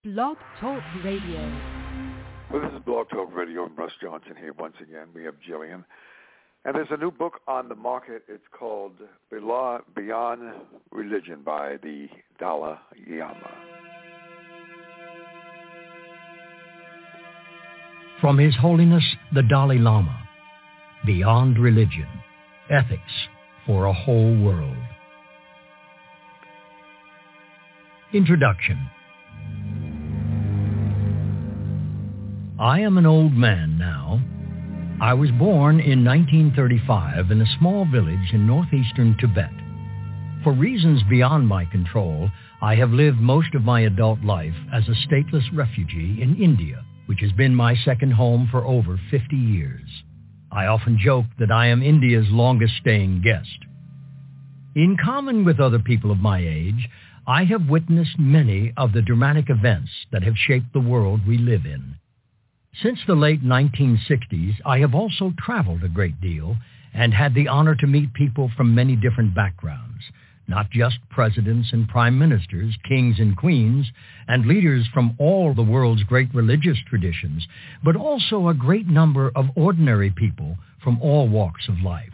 Blog Talk Radio. Well, this is Blog Talk Radio, and Russ Johnson here once again. We have Jillian. And there's a new book on the market. It's called Beyond Religion by the Dalai Lama. From His Holiness the Dalai Lama, Beyond Religion, Ethics for a Whole World. Introduction. I am an old man now. I was born in 1935 in a small village in northeastern Tibet. For reasons beyond my control, I have lived most of my adult life as a stateless refugee in India, which has been my second home for over 50 years. I often joke that I am India's longest-staying guest. In common with other people of my age, I have witnessed many of the dramatic events that have shaped the world we live in. Since the late 1960s, I have also traveled a great deal and had the honor to meet people from many different backgrounds, not just presidents and prime ministers, kings and queens, and leaders from all the world's great religious traditions, but also a great number of ordinary people from all walks of life.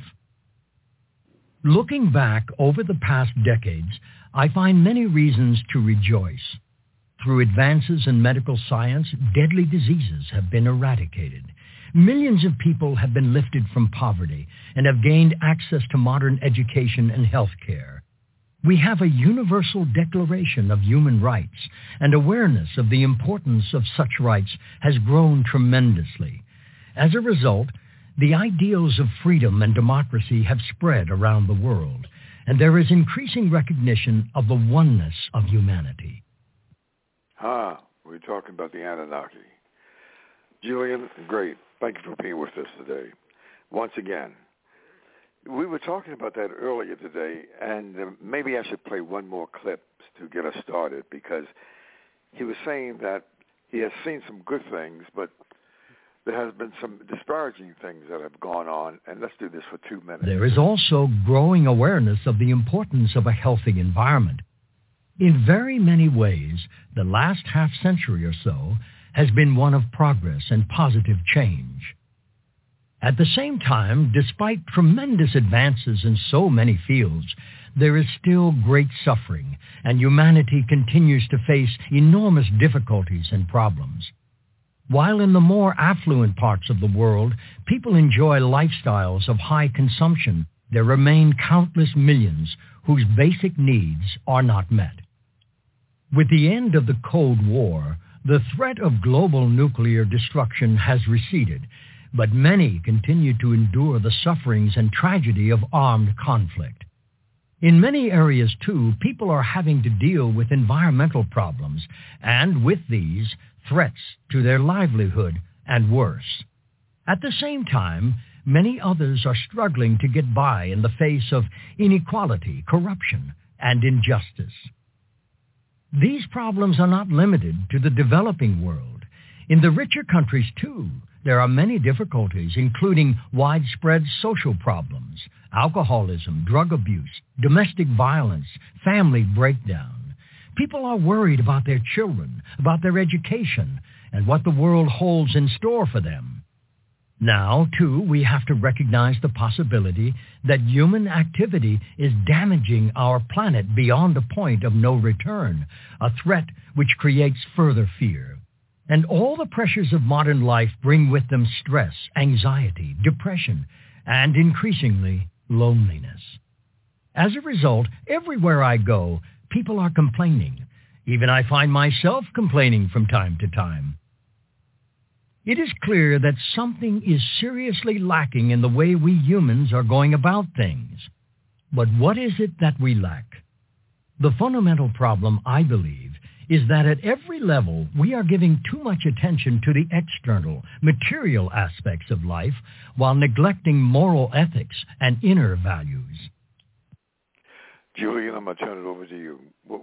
Looking back over the past decades, I find many reasons to rejoice. Through advances in medical science, deadly diseases have been eradicated. Millions of people have been lifted from poverty and have gained access to modern education and health care. We have a universal declaration of human rights, and awareness of the importance of such rights has grown tremendously. As a result, the ideals of freedom and democracy have spread around the world, and there is increasing recognition of the oneness of humanity. We're talking about the Anunnaki. Jillian, great. Thank you for being with us today. Once again, we were talking about that earlier today, and maybe I should play one more clip to get us started, because he was saying that he has seen some good things, but there has been some disparaging things that have gone on, and let's do this for 2 minutes. There is also growing awareness of the importance of a healthy environment. In very many ways, the last half-century or so has been one of progress and positive change. At the same time, despite tremendous advances in so many fields, there is still great suffering, and humanity continues to face enormous difficulties and problems. While in the more affluent parts of the world, people enjoy lifestyles of high consumption, there remain countless millions whose basic needs are not met. With the end of the Cold War, the threat of global nuclear destruction has receded, but many continue to endure the sufferings and tragedy of armed conflict. In many areas, too, people are having to deal with environmental problems, and with these, threats to their livelihood and worse. At the same time, many others are struggling to get by in the face of inequality, corruption, and injustice. These problems are not limited to the developing world. In the richer countries, too, there are many difficulties, including widespread social problems, alcoholism, drug abuse, domestic violence, family breakdown. People are worried about their children, about their education, and what the world holds in store for them. Now, too, we have to recognize the possibility that human activity is damaging our planet beyond a point of no return, a threat which creates further fear. And all the pressures of modern life bring with them stress, anxiety, depression, and increasingly loneliness. As a result, everywhere I go, people are complaining. Even I find myself complaining from time to time. It is clear that something is seriously lacking in the way we humans are going about things. But what is it that we lack? The fundamental problem, I believe, is that at every level we are giving too much attention to the external, material aspects of life while neglecting moral ethics and inner values. Julian, I'm going to turn it over to you.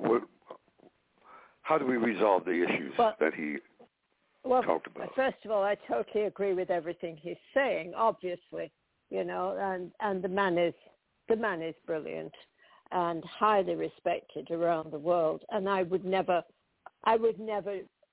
How do we resolve the issues that he talked about? First of all, I totally agree with everything he's saying, obviously, and the man is brilliant and highly respected around the world. And I would never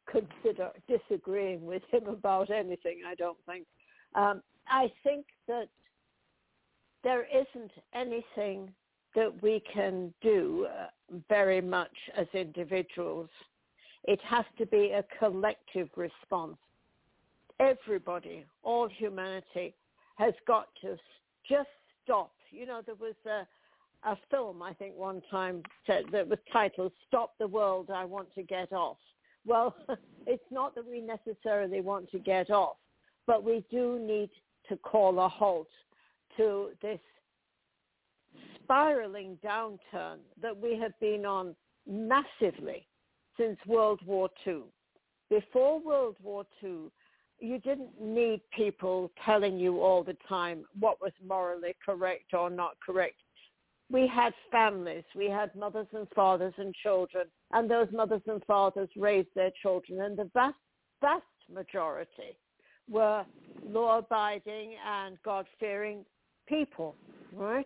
consider disagreeing with him about anything, I don't think. I think that there isn't anything that we can do very much as individuals. It has to be a collective response. Everybody, all humanity, has got to just stop. You know, there was a film, I think, one time that was titled, "Stop the World, I Want to Get Off." Well, it's not that we necessarily want to get off, but we do need to call a halt to this spiraling downturn that we have been on massively since World War II. Before World War II, you didn't need people telling you all the time what was morally correct or not correct. We had families, we had mothers and fathers and children, and those mothers and fathers raised their children, and the vast majority were law-abiding and God-fearing people, right?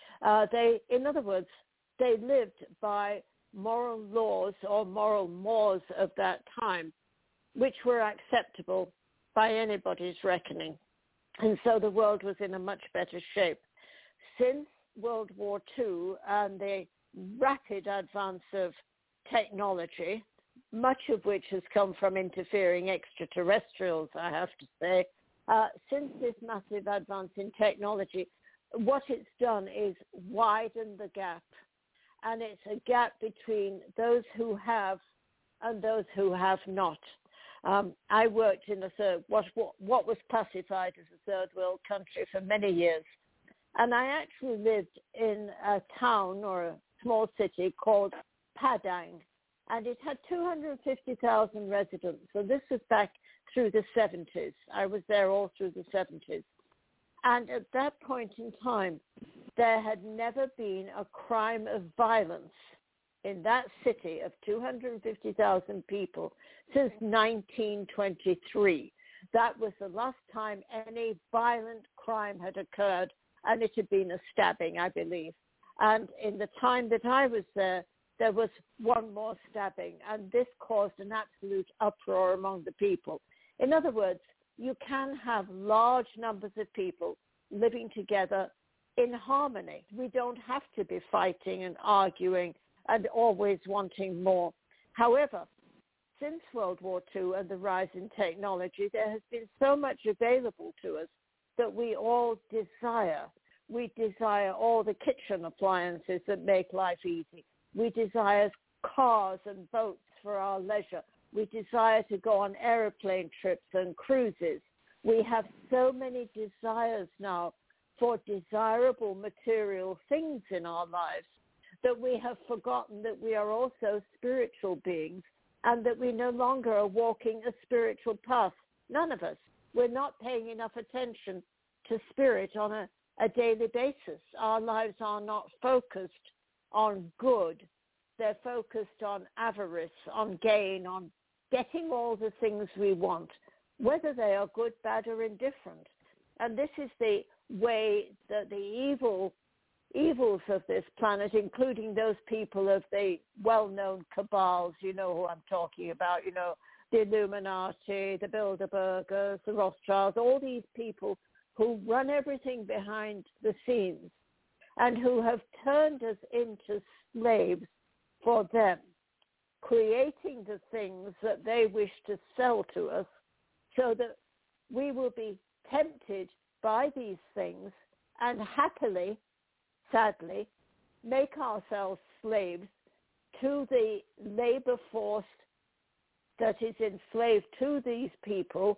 In other words, they lived by moral laws or moral mores of that time, which were acceptable by anybody's reckoning. And so the world was in a much better shape. Since World War II and the rapid advance of technology, much of which has come from interfering extraterrestrials, I have to say, since this massive advance in technology, what it's done is widen the gap. And it's a gap between those who have and those who have not. I worked in what was classified as a third world country for many years. And I actually lived in a town or a small city called Padang. And it had 250,000 residents. So this was back through the 70s. I was there all through the 70s. And at that point in time, there had never been a crime of violence in that city of 250,000 people since 1923. That was the last time any violent crime had occurred, and it had been a stabbing, I believe. And in the time that I was there, there was one more stabbing, and this caused an absolute uproar among the people. In other words, you can have large numbers of people living together in harmony. We don't have to be fighting and arguing and always wanting more. However, since World War II and the rise in technology, there has been so much available to us that we all desire. We desire all the kitchen appliances that make life easy. We desire cars and boats for our leisure. We desire to go on airplane trips and cruises. We have so many desires now for desirable material things in our lives that we have forgotten that we are also spiritual beings and that we no longer are walking a spiritual path. None of us. We're not paying enough attention to spirit on a daily basis. Our lives are not focused on good. They're focused on avarice, on gain, on getting all the things we want, whether they are good, bad, or indifferent. And this is the way that the evils of this planet, including those people of the well-known cabals, you know who I'm talking about, you know, the Illuminati, the Bilderbergers, the Rothschilds, all these people who run everything behind the scenes and who have turned us into slaves for them, creating the things that they wish to sell to us so that we will be tempted by these things and happily, sadly, make ourselves slaves to the labor force that is enslaved to these people,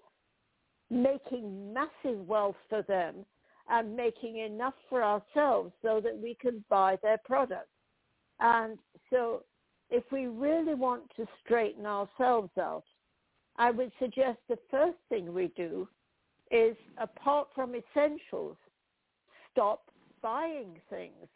making massive wealth for them and making enough for ourselves so that we can buy their products. And so if we really want to straighten ourselves out, I would suggest the first thing we do is, apart from essentials, stop buying things.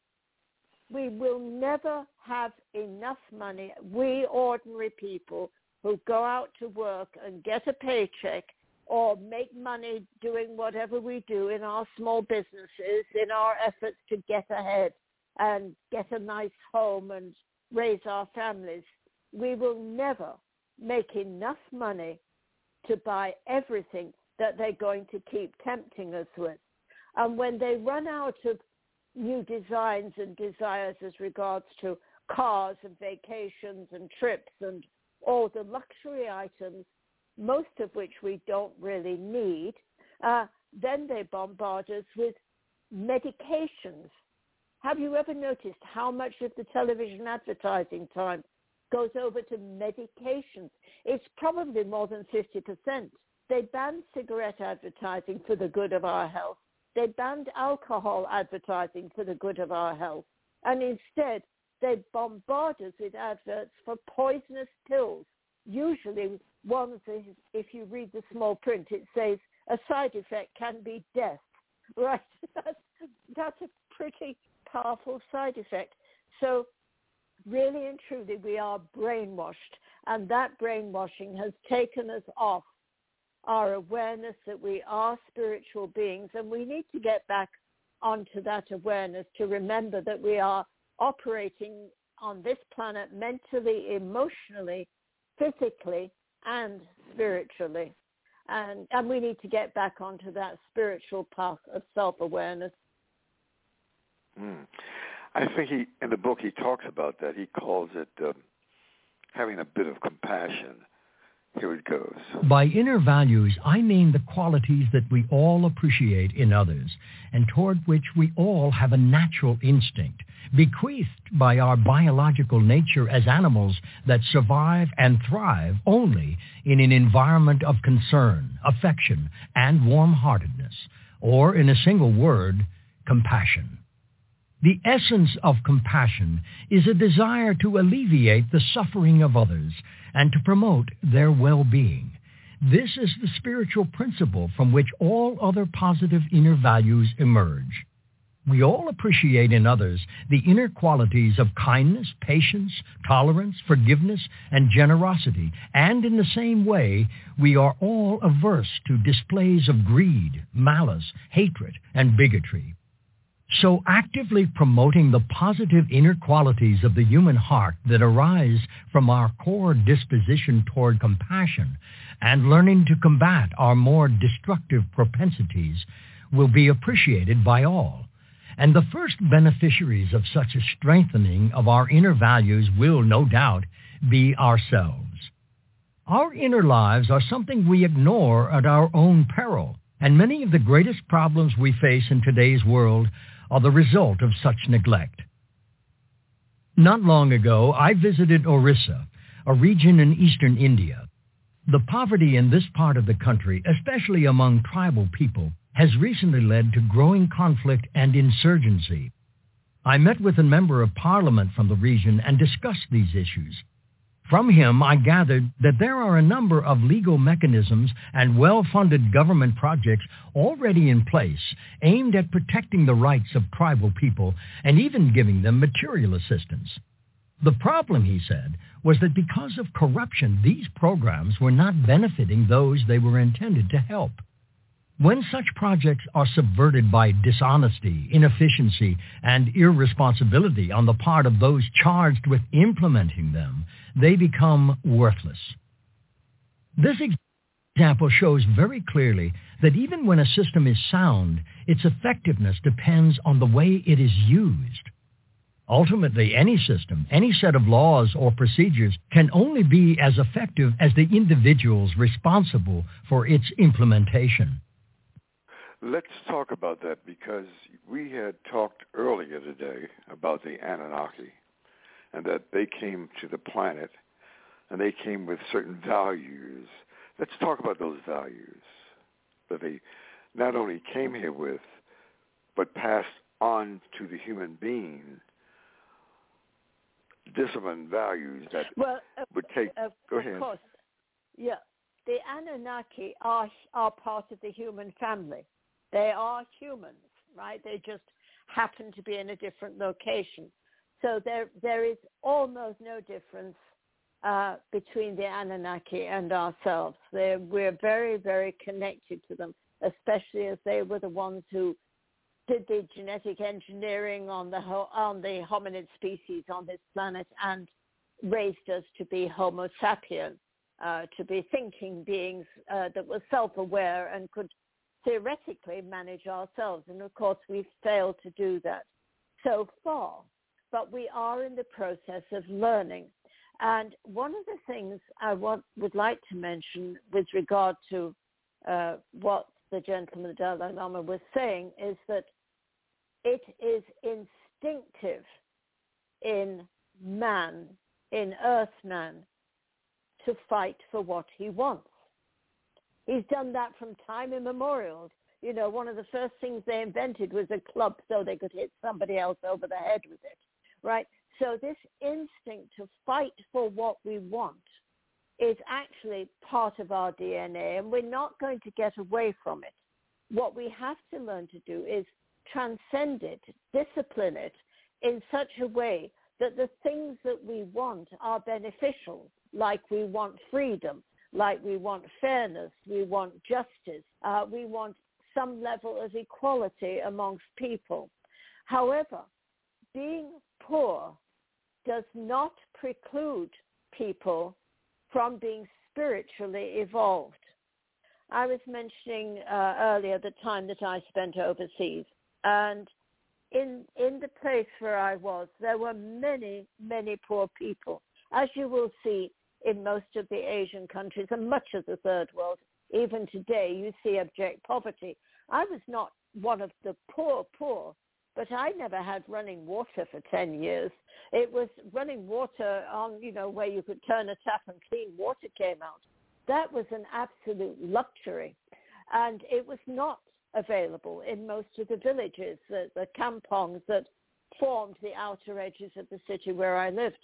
We will never have enough money, we ordinary people who go out to work and get a paycheck or make money doing whatever we do in our small businesses, in our efforts to get ahead and get a nice home and raise our families. We will never make enough money to buy everything that they're going to keep tempting us with. And when they run out of new designs and desires as regards to cars and vacations and trips and all the luxury items, most of which we don't really need, then they bombard us with medications. Have you ever noticed how much of the television advertising time goes over to medications? It's probably more than 50%. They banned cigarette advertising for the good of our health. They banned alcohol advertising for the good of our health. And instead, they bombard us with adverts for poisonous pills. Usually, ones, if you read the small print, it says a side effect can be death. Right? That's a pretty powerful side effect. So really and truly, we are brainwashed. And that brainwashing has taken us off our awareness that we are spiritual beings, and we need to get back onto that awareness to remember that we are operating on this planet mentally, emotionally, physically, and spiritually. And we need to get back onto that spiritual path of self-awareness. I think in the book he talks about that. He calls it having a bit of compassion. Here it goes. By inner values, I mean the qualities that we all appreciate in others and toward which we all have a natural instinct, bequeathed by our biological nature as animals that survive and thrive only in an environment of concern, affection, and warm-heartedness, or in a single word, compassion. The essence of compassion is a desire to alleviate the suffering of others and to promote their well-being. This is the spiritual principle from which all other positive inner values emerge. We all appreciate in others the inner qualities of kindness, patience, tolerance, forgiveness, and generosity, and in the same way, we are all averse to displays of greed, malice, hatred, and bigotry. So actively promoting the positive inner qualities of the human heart that arise from our core disposition toward compassion and learning to combat our more destructive propensities will be appreciated by all. And the first beneficiaries of such a strengthening of our inner values will, no doubt, be ourselves. Our inner lives are something we ignore at our own peril, and many of the greatest problems we face in today's world are the result of such neglect. Not long ago, I visited Orissa, a region in eastern India. The poverty in this part of the country, especially among tribal people, has recently led to growing conflict and insurgency. I met with a member of parliament from the region and discussed these issues. From him, I gathered that there are a number of legal mechanisms and well-funded government projects already in place aimed at protecting the rights of tribal people and even giving them material assistance. The problem, he said, was that because of corruption, these programs were not benefiting those they were intended to help. When such projects are subverted by dishonesty, inefficiency, and irresponsibility on the part of those charged with implementing them, they become worthless. This example shows very clearly that even when a system is sound, its effectiveness depends on the way it is used. Ultimately, any system, any set of laws or procedures can only be as effective as the individuals responsible for its implementation. Let's talk about that, because we had talked earlier today about the Anunnaki and that they came to the planet and they came with certain values. Let's talk about those values that they not only came here with, but passed on to the human being. Discipline values that would take... Go ahead. Of course. Yeah. The Anunnaki are part of the human family. They are humans, right? They just happen to be in a different location. So there is almost no difference between the Anunnaki and ourselves. We're very, very connected to them, especially as they were the ones who did the genetic engineering on the hominid species on this planet and raised us to be Homo sapiens. to be thinking beings that were self-aware and could theoretically manage ourselves. And of course, we've failed to do that so far. But we are in the process of learning. And one of the things I would like to mention with regard to what the gentleman, the Dalai Lama, was saying is that it is instinctive in man, in Earthman, to fight for what he wants. He's done that from time immemorial. You know, one of the first things they invented was a club so they could hit somebody else over the head with it, right? So this instinct to fight for what we want is actually part of our DNA, and we're not going to get away from it. What we have to learn to do is transcend it, discipline it in such a way that the things that we want are beneficial, like we want freedom, like we want fairness, we want justice, we want some level of equality amongst people. However, being poor does not preclude people from being spiritually evolved. I was mentioning earlier the time that I spent overseas, and in the place where I was, there were many, many poor people, as you will see in most of the Asian countries and much of the third world. Even today, you see abject poverty. I was not one of the poor, but I never had running water for 10 years. It was running water on, you know, where you could turn a tap and clean water came out. That was an absolute luxury. And it was not available in most of the villages, the kampongs that formed the outer edges of the city where I lived.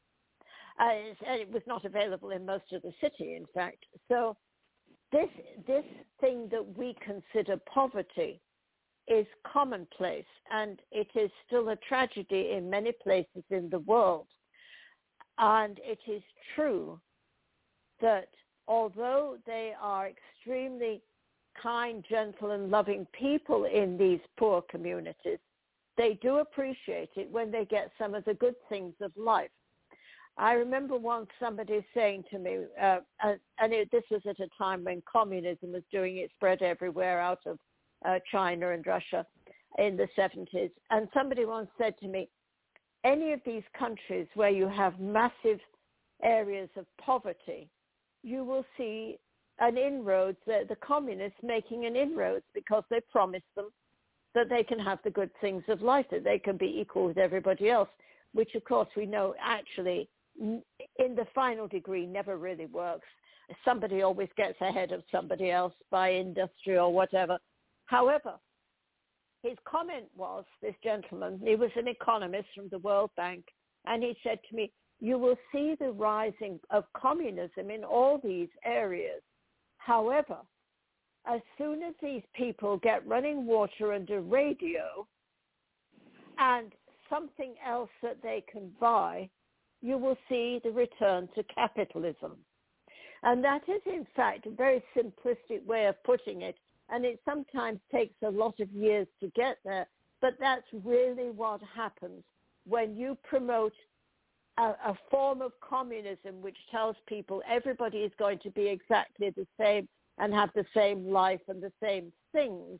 And it was not available in most of the city, in fact. So this thing that we consider poverty is commonplace, and it is still a tragedy in many places in the world. And it is true that although they are extremely kind, gentle, and loving people in these poor communities, they do appreciate it when they get some of the good things of life. I remember once somebody saying to me, this was at a time when communism was doing its spread everywhere out of China and Russia in the 70s. And somebody once said to me, any of these countries where you have massive areas of poverty, you will see an inroads, the communists making an inroads because they promise them that they can have the good things of life, that they can be equal with everybody else, which of course we know actually in the final degree never really works. Somebody always gets ahead of somebody else by industry or whatever. However, his comment was, this gentleman, he was an economist from the World Bank, and he said to me, you will see the rising of communism in all these areas. However, as soon as these people get running water and a radio and something else that they can buy, you will see the return to capitalism. And that is, in fact, a very simplistic way of putting it. And it sometimes takes a lot of years to get there. But that's really what happens when you promote a form of communism which tells people everybody is going to be exactly the same and have the same life and the same things.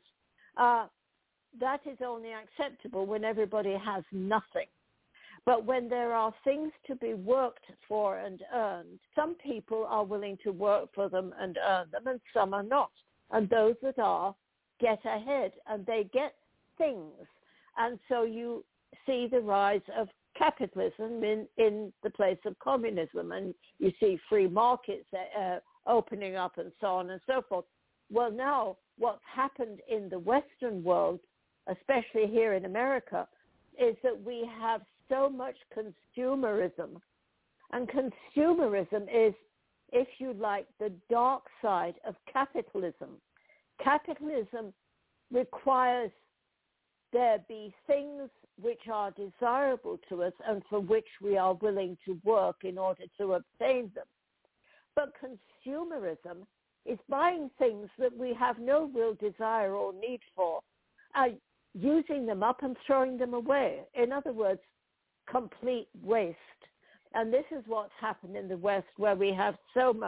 That is only acceptable when everybody has nothing. But when there are things to be worked for and earned, some people are willing to work for them and earn them, and some are not. And those that are get ahead, and they get things. And so you see the rise of capitalism in the place of communism, and you see free markets opening up and so on and so forth. Well, now what's happened in the Western world, especially here in America, is that we have so much consumerism. And consumerism is, if you like, the dark side of capitalism. Capitalism requires there be things which are desirable to us and for which we are willing to work in order to obtain them. But consumerism is buying things that we have no real desire or need for, using them up and throwing them away. In other words, complete waste. And this is what's happened in the West, where we have so much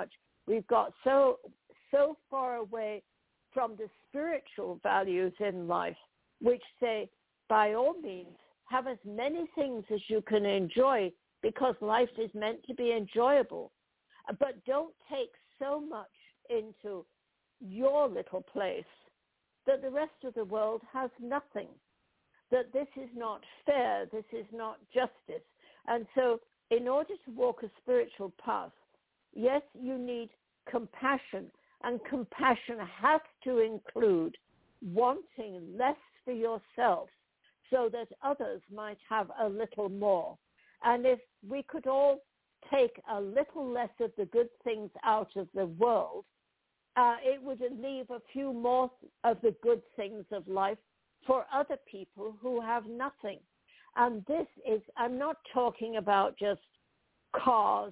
We've got so far away from the spiritual values in life, which say, by all means, have as many things as you can enjoy because life is meant to be enjoyable. But don't take so much into your little place that the rest of the world has nothing, that this is not fair, this is not justice. And so in order to walk a spiritual path, yes, you need compassion, and compassion has to include wanting less for yourself so that others might have a little more. And if we could all take a little less of the good things out of the world, it would leave a few more of the good things of life for other people who have nothing. And this is, I'm not talking about just cars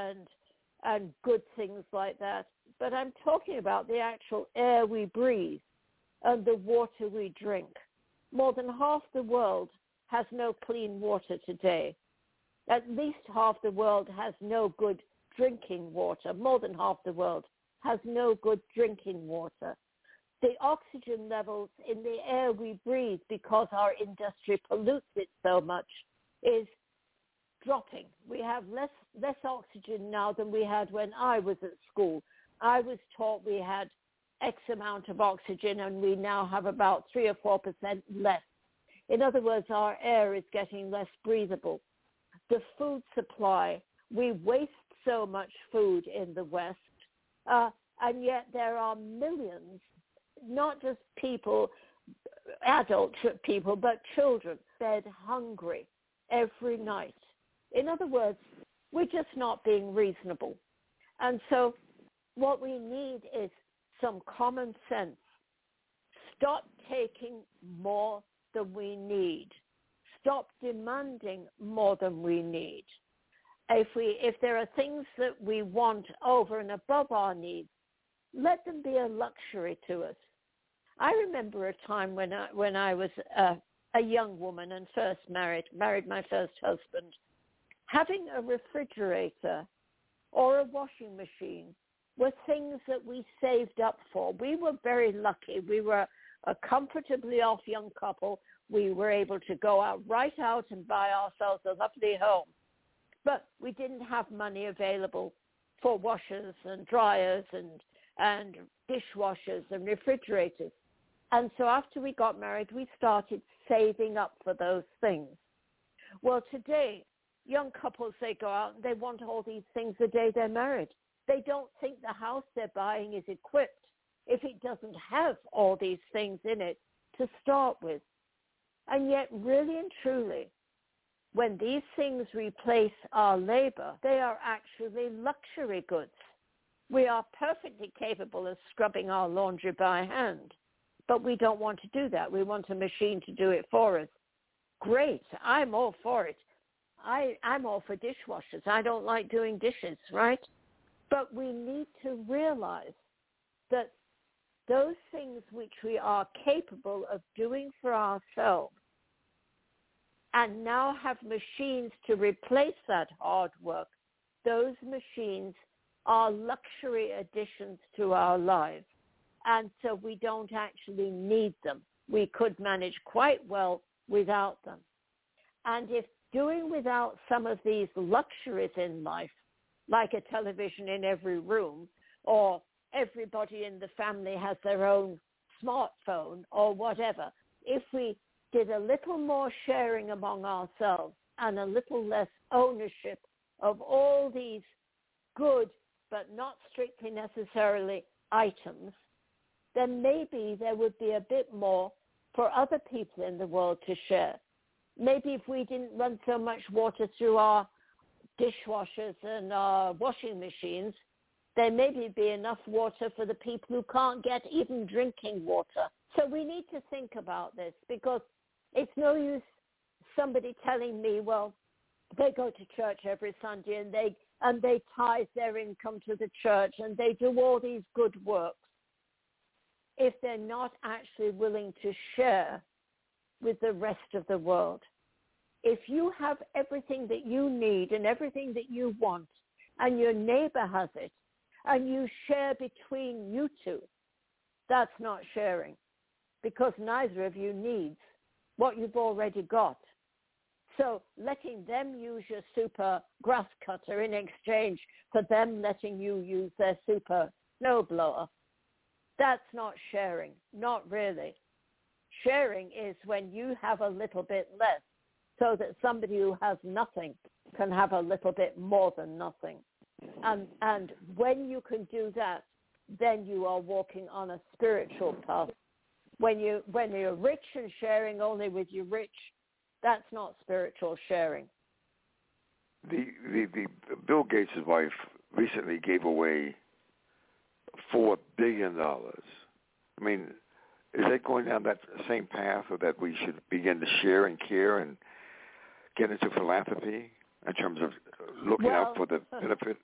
and good things like that, but I'm talking about the actual air we breathe and the water we drink. More than half the world has no clean water today. At least half the world has no good drinking water. More than half the world has no good drinking water. The oxygen levels in the air we breathe, because our industry pollutes it so much, is dropping. We have less oxygen now than we had when I was at school. I was taught we had X amount of oxygen, and we now have about 3 or 4% less. In other words, our air is getting less breathable. The food supply, we waste so much food in the West, and yet there are millions, not just people, adult people, but children, fed hungry every night. In other words, we're just not being reasonable. And so what we need is some common sense. Stop taking more than we need. Stop demanding more than we need. If there are things that we want over and above our needs, let them be a luxury to us. I remember a time when I was a young woman and first married my first husband, having a refrigerator or a washing machine were things that we saved up for. We were very lucky. We were a comfortably off young couple. We were able to go right out and buy ourselves a lovely home. But we didn't have money available for washers and dryers and dishwashers and refrigerators. And so after we got married, we started saving up for those things. Well, today, young couples, they go out and they want all these things the day they're married. They don't think the house they're buying is equipped if it doesn't have all these things in it to start with. And yet, really and truly, when these things replace our labor, they are actually luxury goods. We are perfectly capable of scrubbing our laundry by hand, but we don't want to do that. We want a machine to do it for us. Great. I'm all for it. I'm all for dishwashers. I don't like doing dishes, right? But we need to realize that those things which we are capable of doing for ourselves and now have machines to replace that hard work, those machines are luxury additions to our lives. And so we don't actually need them. We could manage quite well without them. And if doing without some of these luxuries in life, like a television in every room, or everybody in the family has their own smartphone or whatever, if we did a little more sharing among ourselves and a little less ownership of all these good but not strictly necessarily items, then maybe there would be a bit more for other people in the world to share. Maybe if we didn't run so much water through our dishwashers and our washing machines, there may be enough water for the people who can't get even drinking water. So we need to think about this, because it's no use somebody telling me, well, they go to church every Sunday and they tithe their income to the church and they do all these good works, if they're not actually willing to share with the rest of the world. If you have everything that you need and everything that you want, and your neighbor has it, and you share between you two. That's not sharing, because neither of you needs what you've already got. So letting them use your super grass cutter in exchange for them letting you use their super snowblower, that's not sharing, not really. Sharing is when you have a little bit less so that somebody who has nothing can have a little bit more than nothing. And when you can do that, then you are walking on a spiritual path. When you're rich and sharing only with your rich, that's not spiritual sharing. The Bill Gates' wife recently gave away $4 billion. I mean, is that going down that same path, or that we should begin to share and care and get into philanthropy in terms of looking out for the benefit?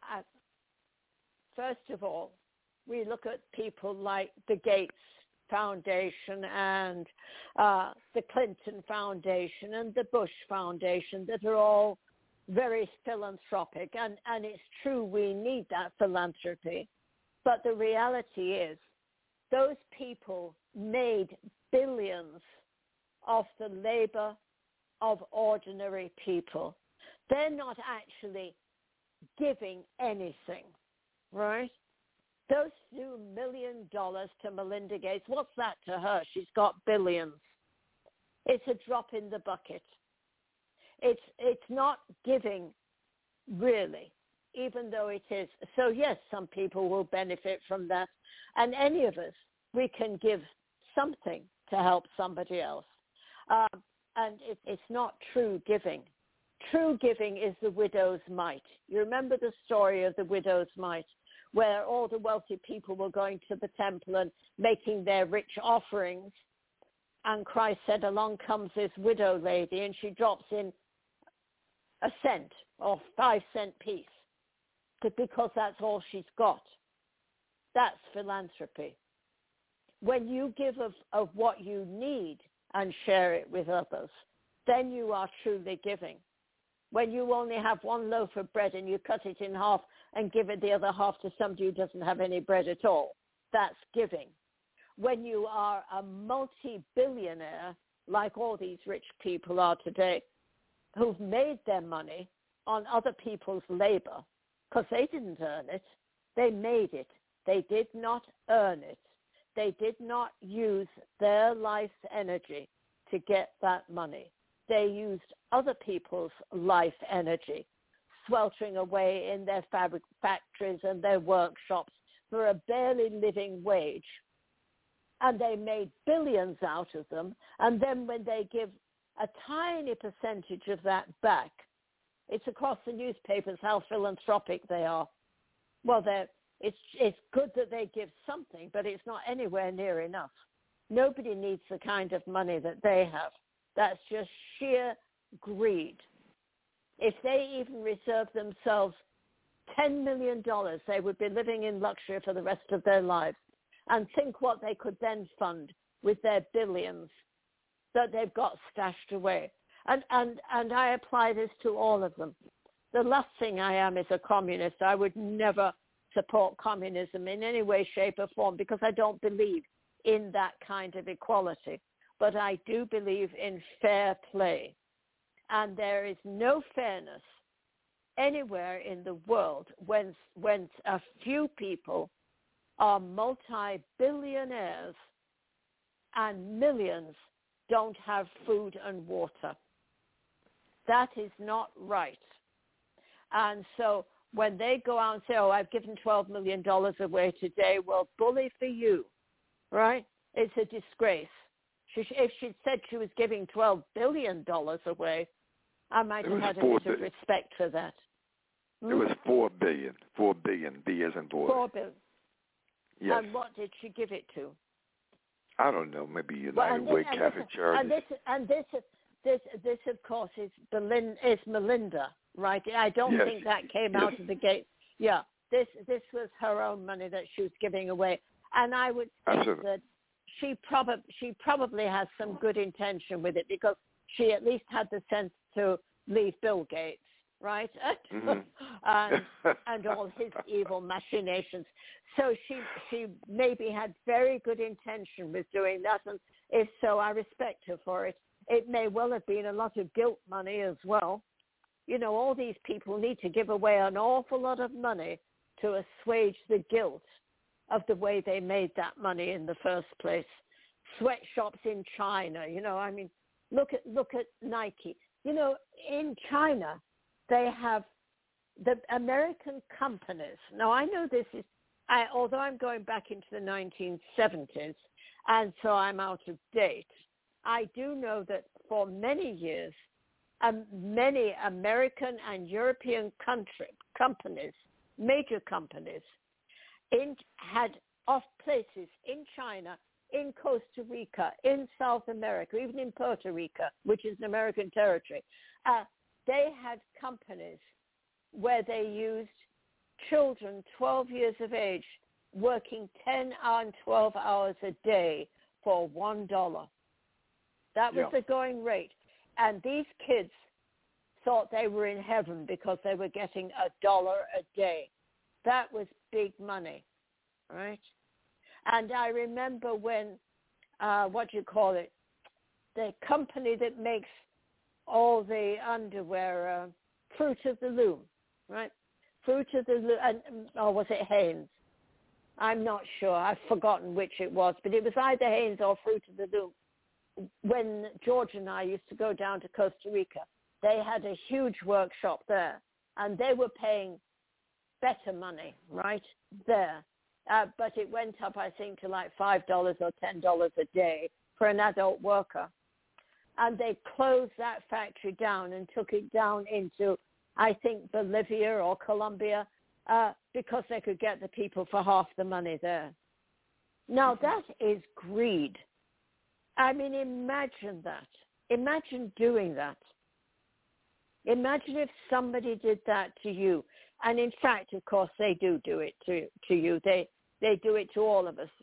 First of all, we look at people like the Gates Foundation and the Clinton Foundation and the Bush Foundation that are all very philanthropic. And it's true, we need that philanthropy. But the reality is those people made billions off the labor of ordinary people. They're not actually giving anything, right? Those few $1 million to Melinda Gates, what's that to her? She's got billions. It's a drop in the bucket. It's not giving, really, even though it is. So, yes, some people will benefit from that. And any of us, we can give something to help somebody else. And it's not true giving. True giving is the widow's mite. You remember the story of the widow's mite, where all the wealthy people were going to the temple and making their rich offerings. And Christ said, along comes this widow lady, and she drops in a cent or 5-cent piece, because that's all she's got. That's philanthropy. When you give of what you need and share it with others, then you are truly giving. When you only have one loaf of bread and you cut it in half and give it the other half to somebody who doesn't have any bread at all, that's giving. When you are a multi-billionaire, like all these rich people are today, who've made their money on other people's labor, because they didn't earn it, they made it. They did not earn it. They did not use their life's energy to get that money. They used other people's life energy, sweltering away in their fabric factories and their workshops for a barely living wage. And they made billions out of them. And then when they give a tiny percentage of that back, it's across the newspapers how philanthropic they are. Well, it's good that they give something, but it's not anywhere near enough. Nobody needs the kind of money that they have. That's just sheer greed. If they even reserved themselves $10 million, they would be living in luxury for the rest of their lives. And think what they could then fund with their billions that they've got stashed away. And I apply this to all of them. The last thing I am is a communist. I would never support communism in any way, shape, or form, because I don't believe in that kind of equality. But I do believe in fair play. And there is no fairness anywhere in the world when a few people are multi-billionaires and millions don't have food and water. That is not right. And so when they go out and say, oh, I've given $12 million away today, well, bully for you, right? It's a disgrace. If she'd said she was giving $12 billion away, I might have had a bit of respect for that. It was $4 billion. $4 billion, B as in boy. $4 billion. Yes. And what did she give it to? I don't know. Maybe United Way, Catholic Charities. And this, of course, is Melinda, right? I don't think that came out of the gate. Yeah, this was her own money that she was giving away, and I would think that she probably has some good intention with it, because she at least had the sense to leave Bill Gates. right? Mm-hmm. and all his evil machinations. So she maybe had very good intention with doing that, and if so, I respect her for it. It may well have been a lot of guilt money as well. You know, all these people need to give away an awful lot of money to assuage the guilt of the way they made that money in the first place. Sweatshops in China, you know, I mean, look at Nike. You know, in China, they have the American companies. Now, I know this is, although I'm going back into the 1970s, and so I'm out of date, I do know that for many years, many American and European companies, major companies, had off places in China, in Costa Rica, in South America, even in Puerto Rico, which is an American territory. They had companies where they used children 12 years of age working 10 and 12 hours a day for $1. That was the going rate. And these kids thought they were in heaven because they were getting $1 a day. That was big money, right? And I remember when, the company that makes all the underwear, Fruit of the Loom, right? Fruit of the Loom, or was it Hanes? I'm not sure. I've forgotten which it was, but it was either Hanes or Fruit of the Loom. When George and I used to go down to Costa Rica, they had a huge workshop there, and they were paying better money, right, there. But it went up, I think, to like $5 or $10 a day for an adult worker. And they closed that factory down and took it down into, I think, Bolivia or Colombia, because they could get the people for half the money there. Now, that is greed. I mean, imagine that. Imagine doing that. Imagine if somebody did that to you. And in fact, of course, they do it to you. They do it to all of us.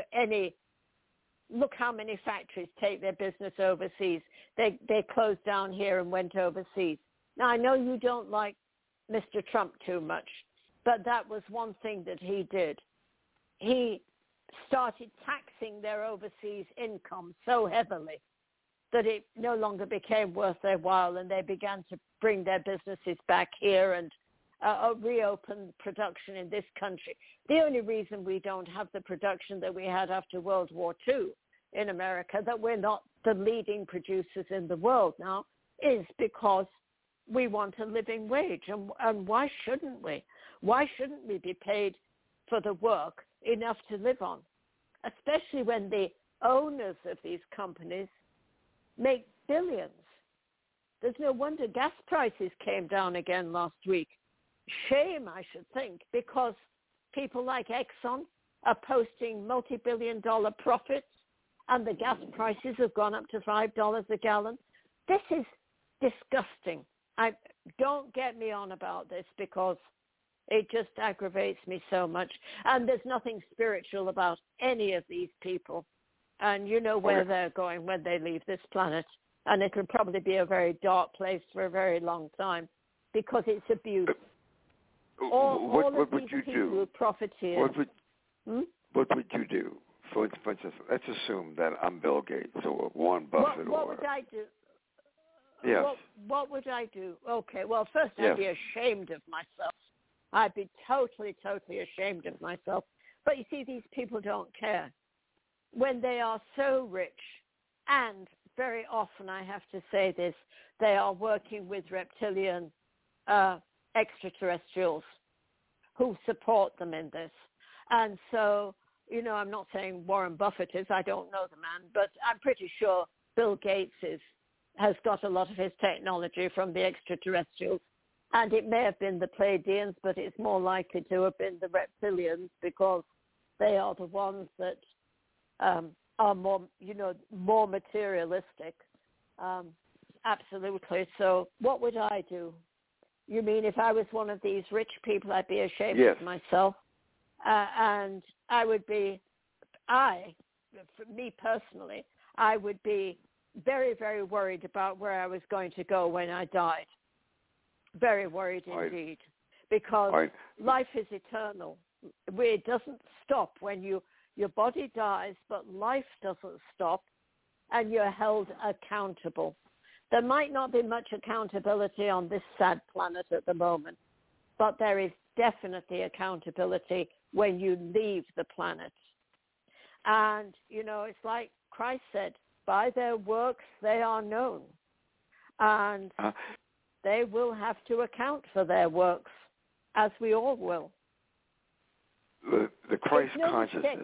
Look how many factories take their business overseas. They closed down here and went overseas. Now, I know you don't like Mr. Trump too much, but that was one thing that he did. He started taxing their overseas income so heavily that it no longer became worth their while, and they began to bring their businesses back here and reopen production in this country. The only reason we don't have the production that we had after World War II in America, that we're not the leading producers in the world now, is because we want a living wage. And why shouldn't we? Why shouldn't we be paid for the work enough to live on? Especially when the owners of these companies make billions. There's no wonder gas prices came down again last week. Shame, I should think, because people like Exxon are posting multi-billion-dollar profits, and the gas prices have gone up to $5 a gallon. This is disgusting. Don't get me on about this, because it just aggravates me so much. And there's nothing spiritual about any of these people. And you know where they're going when they leave this planet. And it'll probably be a very dark place for a very long time, because it's abuse. All what would you do? Who profiteer. What would you do? For instance, let's assume that I'm Bill Gates or Warren Buffett. What would I do? Yes. What would I do? Okay, well, first I'd be ashamed of myself. I'd be totally, totally ashamed of myself. But you see, these people don't care. When they are so rich, and very often, I have to say this, they are working with reptilian extraterrestrials who support them in this. And so, you know, I'm not saying Warren Buffett is, I don't know the man, but I'm pretty sure Bill Gates has got a lot of his technology from the extraterrestrials. And it may have been the Pleiadians, but it's more likely to have been the reptilians, because they are the ones that are more, more materialistic. Absolutely. So what would I do? You mean if I was one of these rich people, I'd be ashamed of myself? And I would be, for me personally, I would be very, very worried about where I was going to go when I died. Very worried indeed, because life is eternal. It doesn't stop when your body dies, but life doesn't stop, and you're held accountable. There might not be much accountability on this sad planet at the moment, but there is definitely accountability when you leave the planet. And, it's like Christ said, by their works they are known. And they will have to account for their works, as we all will. The Christ consciousness.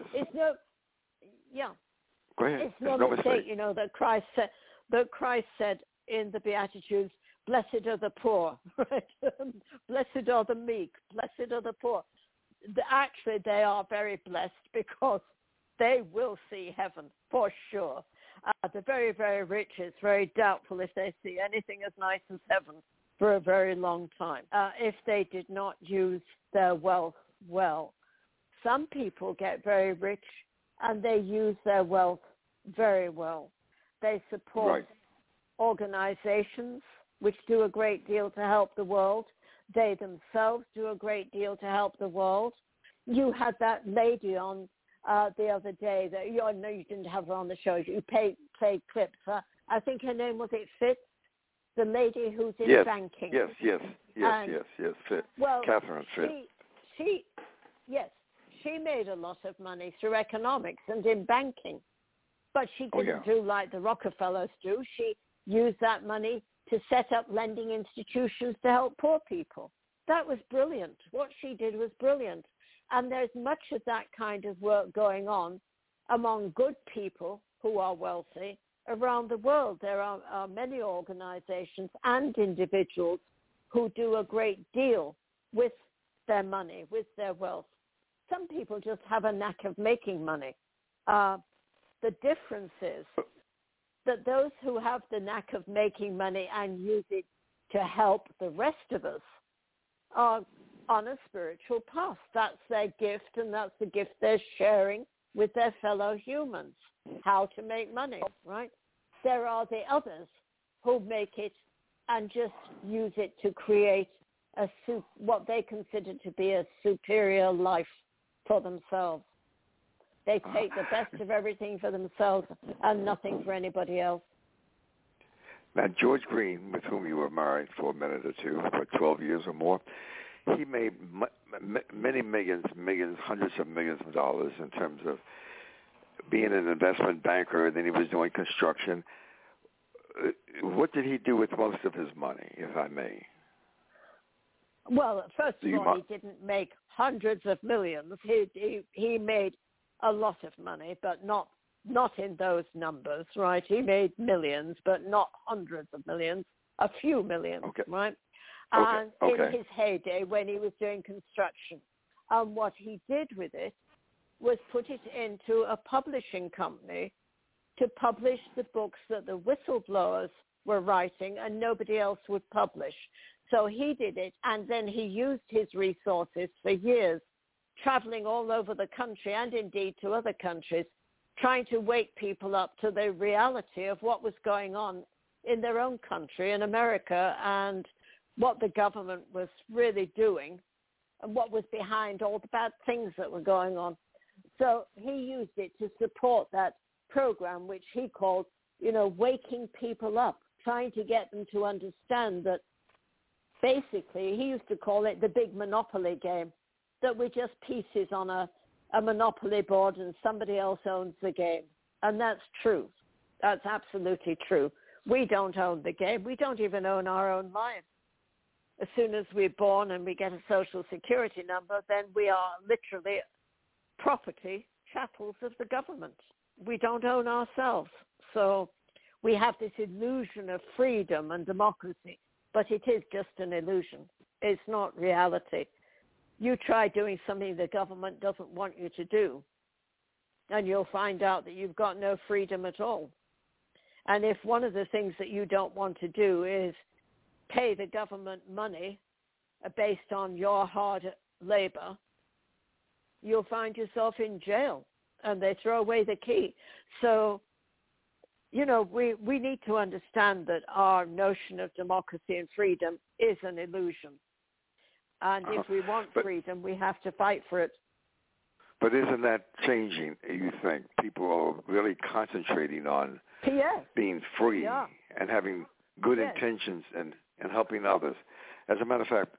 Go ahead. It's no mistake, that Christ said in the Beatitudes, blessed are the poor, right? Blessed are the meek, blessed are the poor. Actually, they are very blessed because they will see heaven for sure. The very, very rich, it's very doubtful if they see anything as nice as heaven for a very long time, if they did not use their wealth well. Some people get very rich and they use their wealth very well. They support organizations which do a great deal to help the world. They themselves do a great deal to help the world. You had that lady on the other day that I know you didn't have her on the show. You played clips. I think her name was Fitz, the lady who's in banking. Yes, Fitz. Well, Catherine Fitz. She made a lot of money through economics and in banking, but she didn't do like the Rockefellers do. She used that money to set up lending institutions to help poor people. That was brilliant. What she did was brilliant. And there's much of that kind of work going on among good people who are wealthy around the world. There are many organizations and individuals who do a great deal with their money, with their wealth. Some people just have a knack of making money. The difference is that those who have the knack of making money and use it to help the rest of us are on a spiritual path. That's their gift, and that's the gift they're sharing with their fellow humans, how to make money, right? There are the others who make it and just use it to create what they consider to be a superior life for themselves. They take the best of everything for themselves and nothing for anybody else. Now, George Green, with whom you were married for a minute or two, for 12 years or more, he made many millions, hundreds of millions of dollars in terms of being an investment banker, and then he was doing construction. What did he do with most of his money, if I may? Well, first of all, he didn't make hundreds of millions. He made a lot of money, but not in those numbers, right? He made millions, but not hundreds of millions, a few millions, right? And in his heyday when he was doing construction. And what he did with it was put it into a publishing company to publish the books that the whistleblowers were writing and nobody else would publish. So he did it, and then he used his resources for years, traveling all over the country and indeed to other countries, trying to wake people up to the reality of what was going on in their own country, in America, and what the government was really doing and what was behind all the bad things that were going on. So he used it to support that program, which he called, waking people up, trying to get them to understand that basically, he used to call it the big monopoly game, that we're just pieces on a monopoly board and somebody else owns the game. And that's true. That's absolutely true. We don't own the game. We don't even own our own lives. As soon as we're born and we get a social security number, then we are literally property, chattels of the government. We don't own ourselves. So we have this illusion of freedom and democracy, but it is just an illusion. It's not reality. You try doing something the government doesn't want you to do, and you'll find out that you've got no freedom at all. And if one of the things that you don't want to do is pay the government money based on your hard labor, you'll find yourself in jail, and they throw away the key. So, we need to understand that our notion of democracy and freedom is an illusion. And if we want freedom, we have to fight for it. But isn't that changing, you think? People are really concentrating on being free and having good intentions and helping others. As a matter of fact,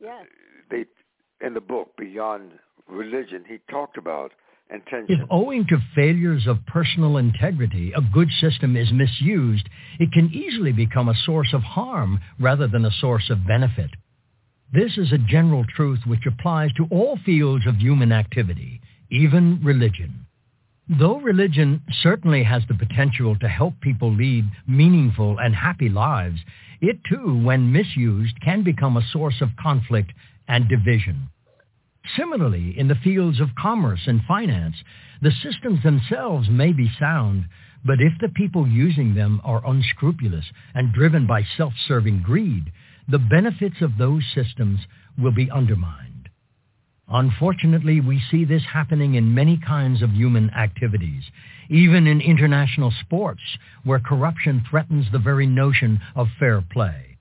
they in the book, Beyond Religion, he talked about intention. If owing to failures of personal integrity, a good system is misused, it can easily become a source of harm rather than a source of benefit. This is a general truth which applies to all fields of human activity, even religion. Though religion certainly has the potential to help people lead meaningful and happy lives, it too, when misused, can become a source of conflict and division. Similarly, in the fields of commerce and finance, the systems themselves may be sound, but if the people using them are unscrupulous and driven by self-serving greed, the benefits of those systems will be undermined. Unfortunately, we see this happening in many kinds of human activities, even in international sports, where corruption threatens the very notion of fair play.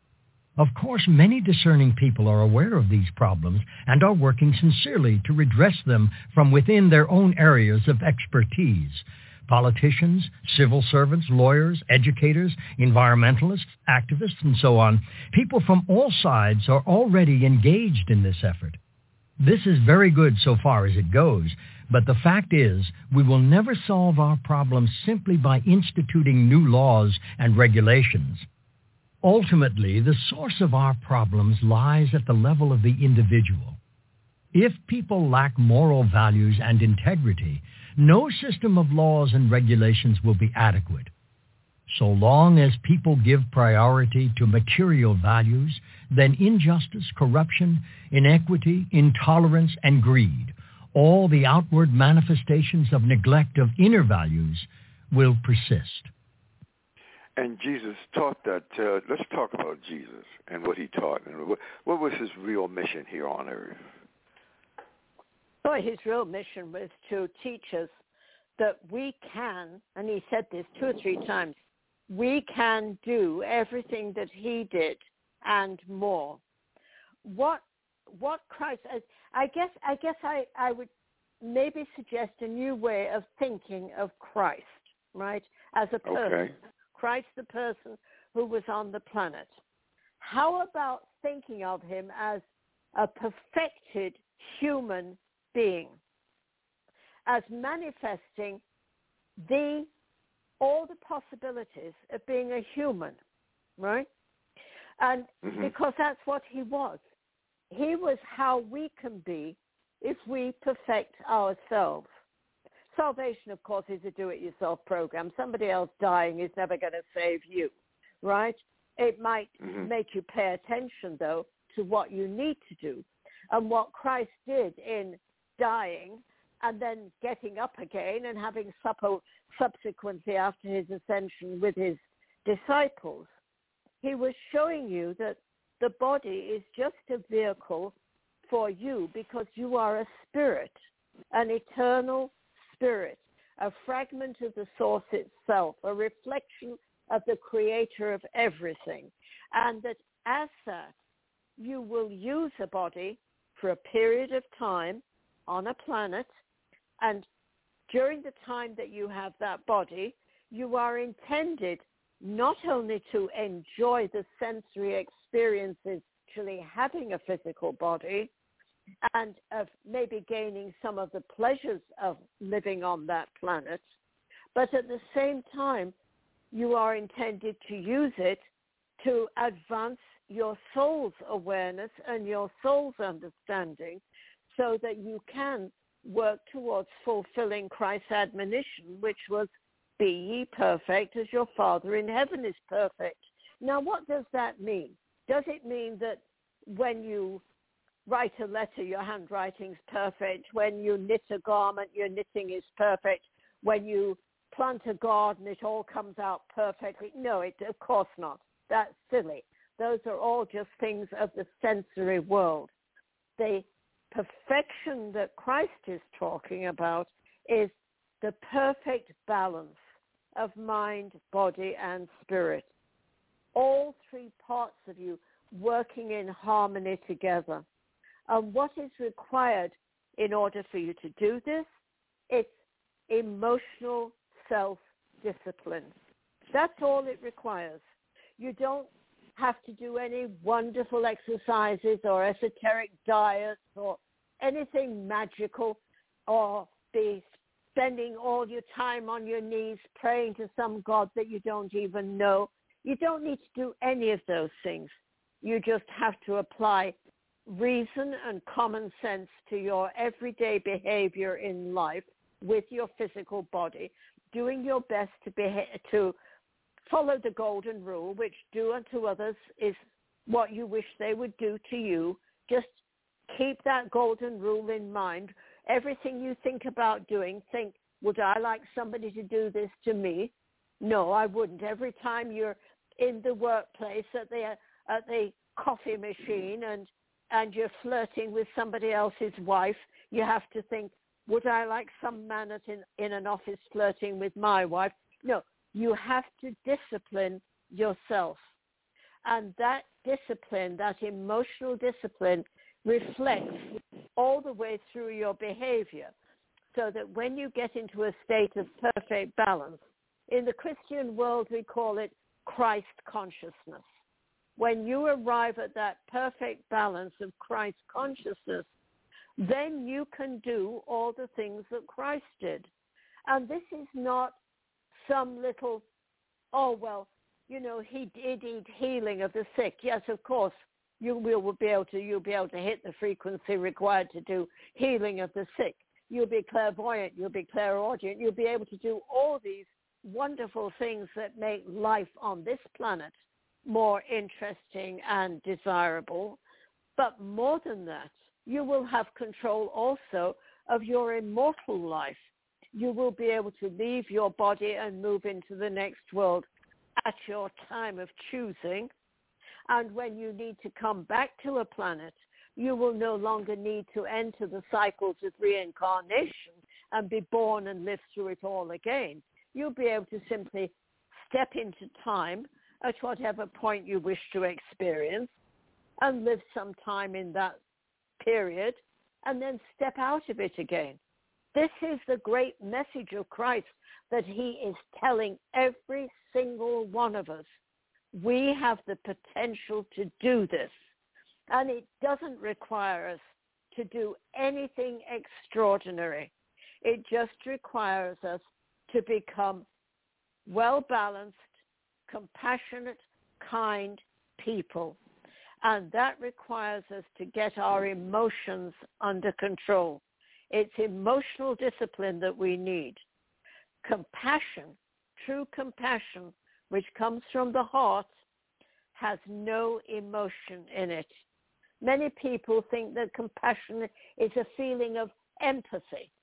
Of course, many discerning people are aware of these problems and are working sincerely to redress them from within their own areas of expertise. Politicians, civil servants, lawyers, educators, environmentalists, activists, and so on. People from all sides are already engaged in this effort. This is very good so far as it goes, but the fact is we will never solve our problems simply by instituting new laws and regulations. Ultimately, the source of our problems lies at the level of the individual. If people lack moral values and integrity, no system of laws and regulations will be adequate. So long as people give priority to material values, then injustice, corruption, inequity, intolerance, and greed, all the outward manifestations of neglect of inner values, will persist. And Jesus taught that. Let's talk about Jesus and what he taught. And what was his real mission here on earth? Boy, his real mission was to teach us that we can, and he said this 2 or 3 times, we can do everything that he did and more. What Christ, I guess I would maybe suggest a new way of thinking of Christ, right, as a person. Okay. Christ, the person who was on the planet. How about thinking of him as a perfected human being, as manifesting all the possibilities of being a human, right? And because that's what he was. He was how we can be if we perfect ourselves. Salvation, of course, is a do-it-yourself program. Somebody else dying is never going to save you, right? It might make you pay attention, though, to what you need to do. And what Christ did in dying and then getting up again and having supper subsequently after his ascension with his disciples, he was showing you that the body is just a vehicle for you because you are a spirit, an eternal spirit, a fragment of the source itself, a reflection of the creator of everything. And that as that, you will use a body for a period of time on a planet, and during the time that you have that body, you are intended not only to enjoy the sensory experiences actually having a physical body and of maybe gaining some of the pleasures of living on that planet, but at the same time, you are intended to use it to advance your soul's awareness and your soul's understanding so that you can work towards fulfilling Christ's admonition, which was, be ye perfect as your Father in heaven is perfect. Now, what does that mean? Does it mean that when you write a letter, your handwriting's perfect? When you knit a garment, your knitting is perfect? When you plant a garden, it all comes out perfectly? No, of course not. That's silly. Those are all just things of the sensory world. The perfection that Christ is talking about is the perfect balance of mind, body, and spirit. All three parts of you working in harmony together. And what is required in order for you to do this? It's emotional self-discipline. That's all it requires. You don't have to do any wonderful exercises or esoteric diets or anything magical, or be spending all your time on your knees praying to some God that you don't even know. You don't need to do any of those things. You just have to apply reason and common sense to your everyday behavior in life with your physical body, doing your best to follow the golden rule, which do unto others is what you wish they would do to you. Just keep that golden rule in mind. Everything you think about doing, think, would I like somebody to do this to me? No, I wouldn't. Every time you're in the workplace at the coffee machine and you're flirting with somebody else's wife, you have to think, would I like some man in an office flirting with my wife? No, you have to discipline yourself. And that discipline, that emotional discipline, reflects all the way through your behavior, so that when you get into a state of perfect balance, in the Christian world we call it Christ consciousness. When you arrive at that perfect balance of Christ consciousness, then you can do all the things that Christ did. And this is not some little, he did healing of the sick. Yes, of course, you'll be able to hit the frequency required to do healing of the sick. You'll be clairvoyant, you'll be clairaudient, you'll be able to do all these wonderful things that make life on this planet more interesting and desirable. But more than that, you will have control also of your immortal life. You will be able to leave your body and move into the next world at your time of choosing. And when you need to come back to a planet, you will no longer need to enter the cycles of reincarnation and be born and live through it all again. You'll be able to simply step into time at whatever point you wish to experience and live some time in that period and then step out of it again. This is the great message of Christ that he is telling every single one of us. We have the potential to do this, and it doesn't require us to do anything extraordinary. It just requires us to become well-balanced, compassionate, kind people. And that requires us to get our emotions under control. It's emotional discipline that we need. Compassion, true compassion, which comes from the heart, has no emotion in it. Many people think that compassion is a feeling of empathy.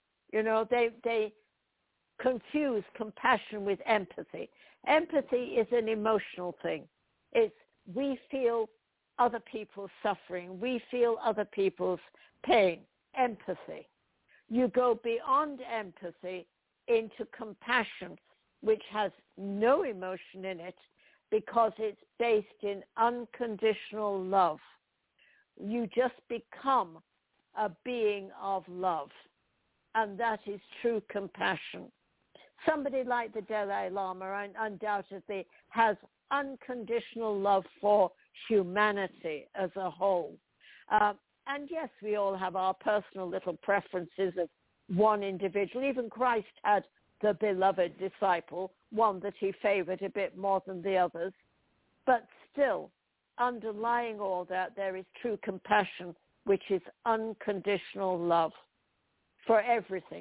They confuse compassion with empathy. Empathy is an emotional thing. It's we feel other people's suffering. We feel other people's pain. Empathy. You go beyond empathy into compassion, which has no emotion in it because it's based in unconditional love. You just become a being of love, and that is true compassion. Somebody like the Dalai Lama undoubtedly has unconditional love for humanity as a whole. And yes, we all have our personal little preferences of one individual. Even Christ had the beloved disciple, one that he favored a bit more than the others. But still, underlying all that, there is true compassion, which is unconditional love for everything.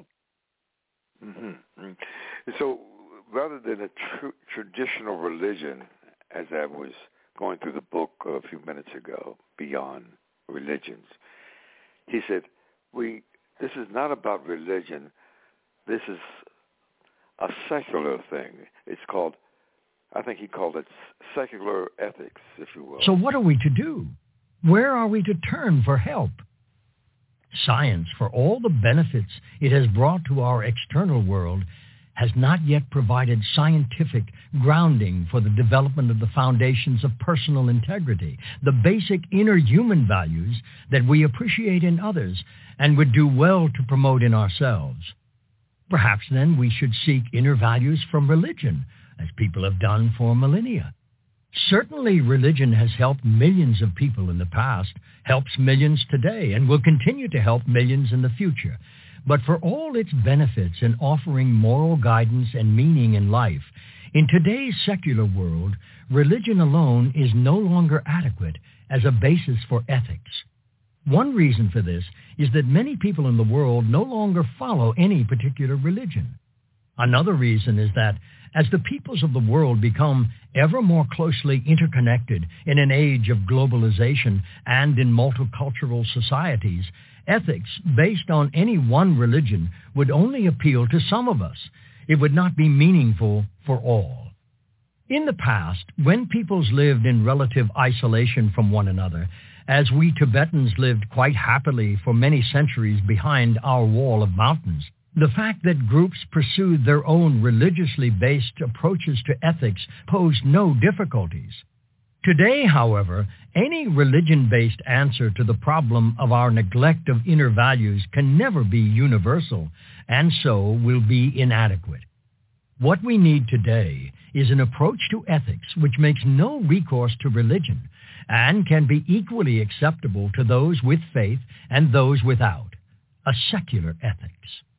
Mm-hmm. So rather than a traditional religion, as I was going through the book a few minutes ago, Beyond Religions, he said, this is not about religion. This is a secular thing. It's called, I think he called it secular ethics, if you will. So what are we to do? Where are we to turn for help? Science, for all the benefits it has brought to our external world, has not yet provided scientific grounding for the development of the foundations of personal integrity, the basic inner human values that we appreciate in others and would do well to promote in ourselves. Perhaps then we should seek inner values from religion, as people have done for millennia. Certainly religion has helped millions of people in the past, helps millions today, and will continue to help millions in the future. But for all its benefits in offering moral guidance and meaning in life, in today's secular world, religion alone is no longer adequate as a basis for ethics. One reason for this is that many people in the world no longer follow any particular religion. Another reason is that as the peoples of the world become ever more closely interconnected in an age of globalization and in multicultural societies, ethics based on any one religion would only appeal to some of us. It would not be meaningful for all. In the past, when peoples lived in relative isolation from one another, as we Tibetans lived quite happily for many centuries behind our wall of mountains, the fact that groups pursued their own religiously based approaches to ethics posed no difficulties. Today, however, any religion-based answer to the problem of our neglect of inner values can never be universal, and so will be inadequate. What we need today is an approach to ethics which makes no recourse to religion and can be equally acceptable to those with faith and those without, a secular ethics.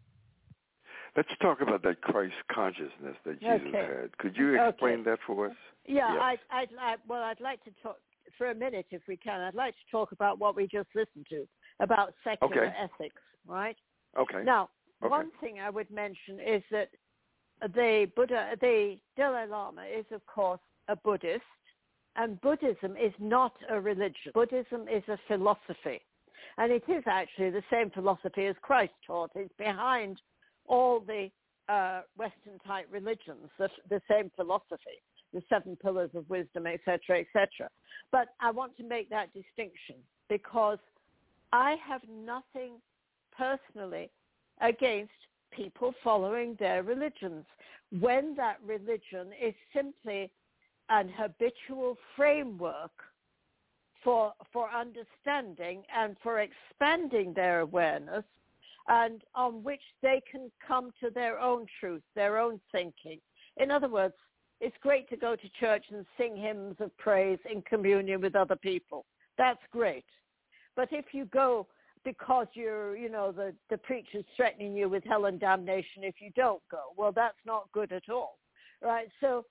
Let's talk about that Christ consciousness that Jesus had. Could you explain that for us? Yeah, yes. I'd like to talk for a minute, if we can. I'd like to talk about what we just listened to, about secular ethics, right? Okay. Now, one thing I would mention is that the Dalai Lama is, of course, a Buddhist, and Buddhism is not a religion. Buddhism is a philosophy, and it is actually the same philosophy as Christ taught. It's behind all the Western-type religions, the same philosophy, the 7 pillars of wisdom, etc., etc. But I want to make that distinction because I have nothing personally against people following their religions when that religion is simply an habitual framework for understanding and for expanding their awareness, and on which they can come to their own truth, their own thinking. In other words, it's great to go to church and sing hymns of praise in communion with other people. That's great. But if you go because the preacher's threatening you with hell and damnation if you don't go, well, that's not good at all, right? So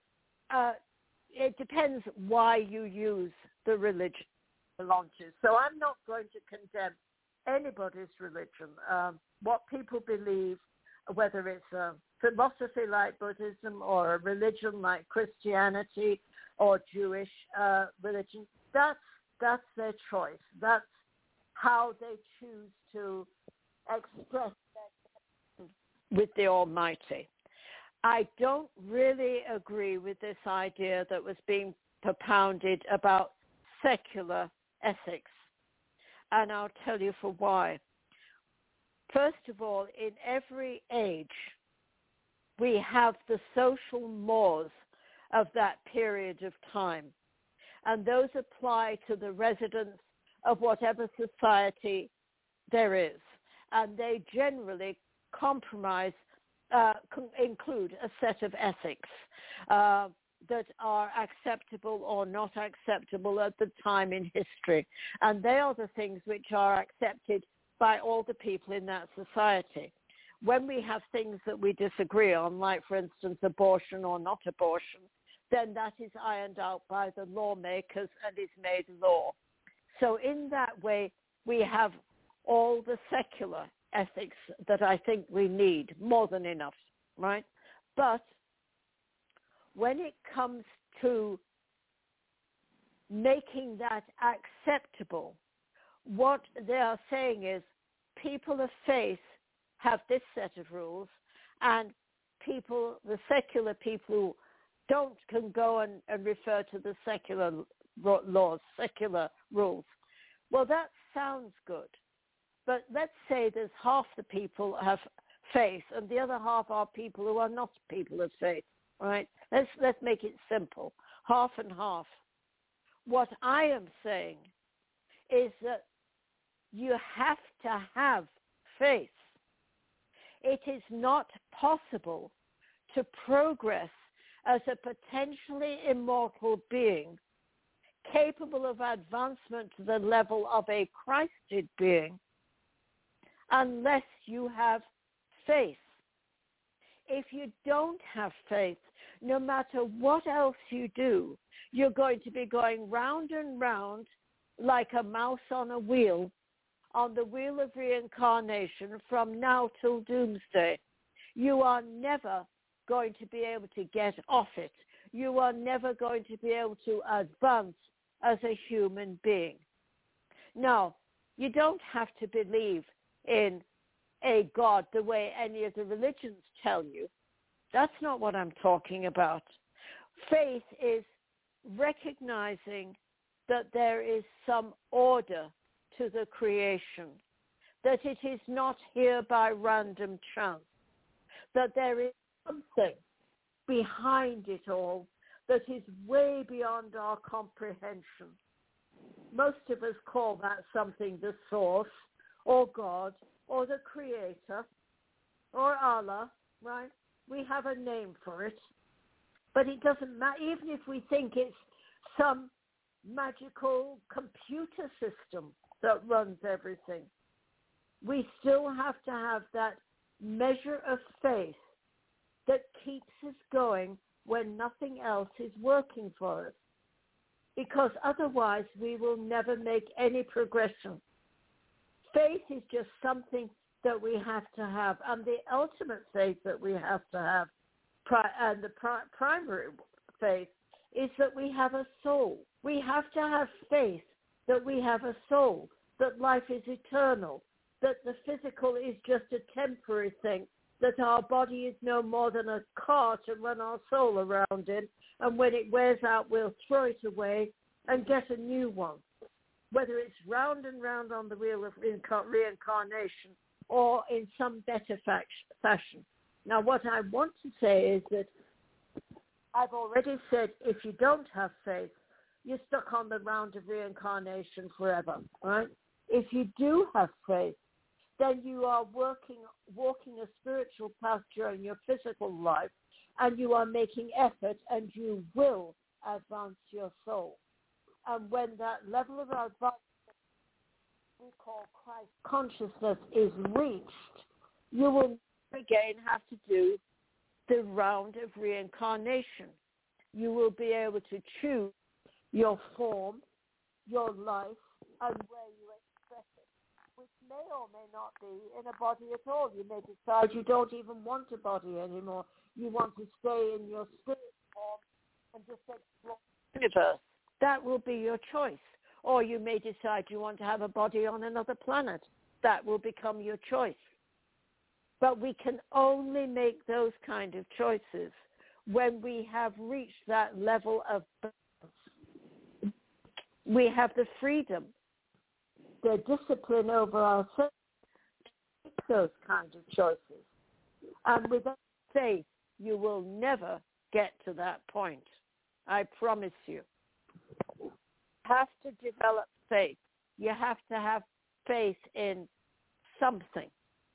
it depends why you use the religion you belong to. So I'm not going to condemn anybody's religion. What people believe, whether it's a philosophy like Buddhism or a religion like Christianity or Jewish religion, that's their choice. That's how they choose to express their with the Almighty. I don't really agree with this idea that was being propounded about secular ethics, and I'll tell you for why. First of all, in every age, we have the social mores of that period of time, and those apply to the residents of whatever society there is, and they generally include a set of ethics that are acceptable or not acceptable at the time in history, and they are the things which are accepted by all the people in that society. When we have things that we disagree on, like, for instance, abortion or not abortion, then that is ironed out by the lawmakers and is made law. So in that way, we have all the secular ethics that I think we need, more than enough, right? But when it comes to making that acceptable, what they are saying is people of faith have this set of rules, and the secular people who don't can go and refer to the secular laws, secular rules. Well, that sounds good. But let's say there's half the people have faith, and the other half are people who are not people of faith. Right? Let's make it simple, half and half. What I am saying is that you have to have faith. It is not possible to progress as a potentially immortal being capable of advancement to the level of a Christed being unless you have faith. If you don't have faith, no matter what else you do, you're going to be going round and round like a mouse on a wheel, on the wheel of reincarnation from now till doomsday. You are never going to be able to get off it. You are never going to be able to advance as a human being. Now, you don't have to believe in a God the way any of the religions tell you. That's not what I'm talking about. Faith is recognizing that there is some order to the creation, that it is not here by random chance, that there is something behind it all that is way beyond our comprehension. Most of us call that something the source, or God, or the creator, or Allah, right? We have a name for it. But it doesn't matter, even if we think it's some magical computer system that runs everything. We still have to have that measure of faith that keeps us going when nothing else is working for us. Because otherwise we will never make any progression. Faith is just something that we have to have. And the ultimate faith that we have to have, and the primary faith, is that we have a soul. We have to have faith that we have a soul, that life is eternal, that the physical is just a temporary thing, that our body is no more than a car to run our soul around in, and when it wears out, we'll throw it away and get a new one, whether it's round and round on the wheel of reincarnation or in some better fashion. Now, what I want to say is that I've already said if you don't have faith, you're stuck on the round of reincarnation forever, right? If you do have faith, then you are walking a spiritual path during your physical life, and you are making effort, and you will advance your soul. And when that level of advancement we call Christ consciousness is reached, you will again have to do the round of reincarnation. You will be able to choose your form, your life, and where you express it, which may or may not be in a body at all. You may decide you don't even want a body anymore. You want to stay in your spirit form and just explore the universe. That will be your choice. Or you may decide you want to have a body on another planet. That will become your choice. But we can only make those kind of choices when we have reached that level of balance. We have the freedom, the discipline over ourselves to make those kind of choices. And without faith, you will never get to that point. I promise you. You have to develop faith. You have to have faith in something.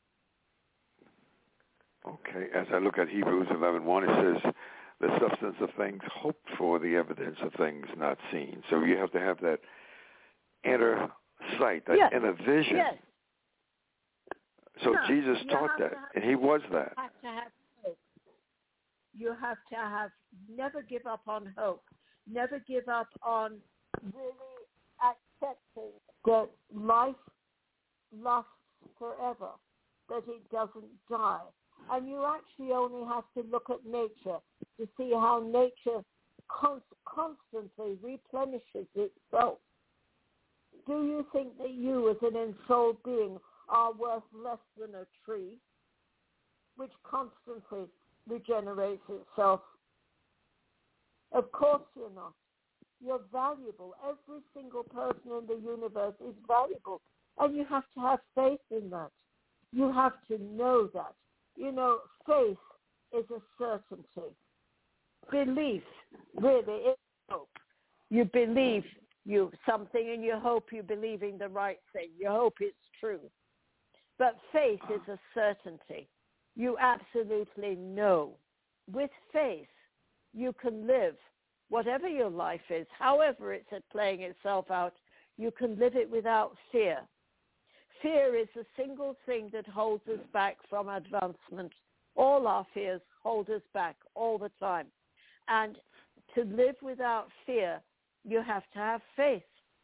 Okay, as I look at Hebrews 11:1, it says, the substance of things hoped for, the evidence of things not seen. So you have to have that inner sight, that inner vision. Yes. So Jesus taught that, and he was that. You have to have hope. You have to never give up on hope. Never give up on really accepting that life lasts forever, that it doesn't die. And you actually only have to look at nature to see how nature constantly replenishes itself. Do you think that you as an ensouled being are worth less than a tree, which constantly regenerates itself? Of course you're not. You're valuable. Every single person in the universe is valuable. And you have to have faith in that. You have to know that. faith is a certainty. Belief really is hope. You believe something and you hope you're believing the right thing. You hope it's true. But faith is a certainty. You absolutely know. With faith, you can live whatever your life is, however it's playing itself out, you can live it without fear. Fear is the single thing that holds us back from advancement. All our fears hold us back all the time. And to live without fear, you have to have faith.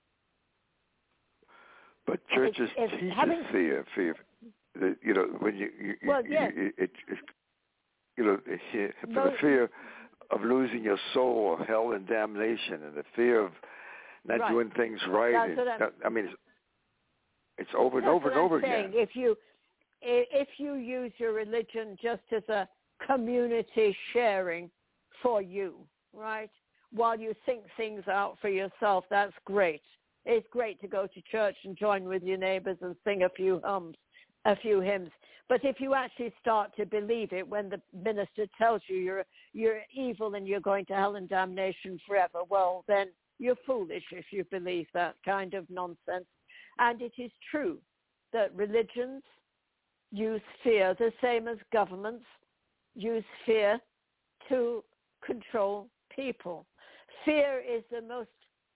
But churches teach fear. When the fear of losing your soul, or hell and damnation, and the fear of not doing things right. It's over and over and over again. If you use your religion just as a community sharing for you, right? While you think things out for yourself, that's great. It's great to go to church and join with your neighbors and sing a few hymns. But if you actually start to believe it when the minister tells you you're evil and you're going to hell and damnation forever, well, then you're foolish if you believe that kind of nonsense. And it is true that religions use fear, the same as governments use fear to control people. Fear is the most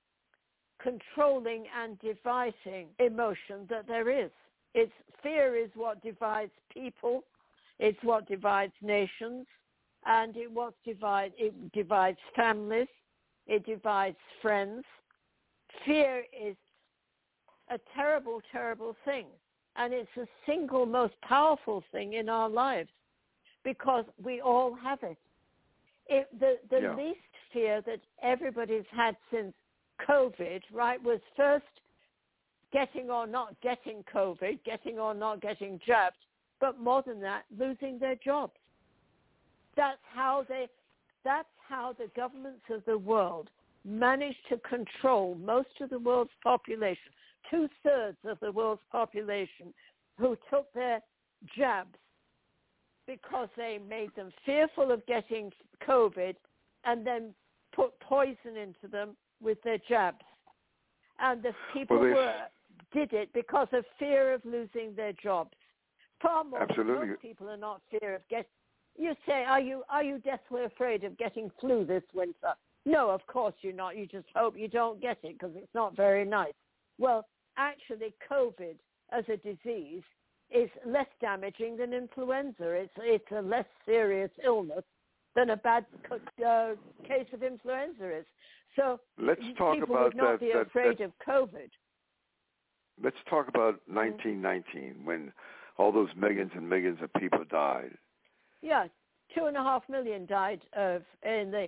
controlling and dividing emotion that there is. Fear is what divides people, it's what divides nations, and it divides families, it divides friends. Fear is a terrible, terrible thing, and it's the single most powerful thing in our lives because we all have it. The least fear that everybody's had since COVID, right, was first getting or not getting COVID, getting or not getting jabbed, but more than that, losing their jobs. That's how the governments of the world managed to control most of the world's population, 2/3 of the world's population, who took their jabs because they made them fearful of getting COVID and then put poison into them with their jabs. And the people did it because of fear of losing their jobs. Far more Absolutely. Most people are not fear of getting. You say, are you deathly afraid of getting flu this winter? No, of course you're not. You just hope you don't get it because it's not very nice. Well, actually, COVID as a disease is less damaging than influenza. It's a less serious illness than a bad case of influenza is. So let's talk people about would not be afraid of COVID. Let's talk about 1919 when all those millions and millions of people died. Yeah, 2.5 million died in the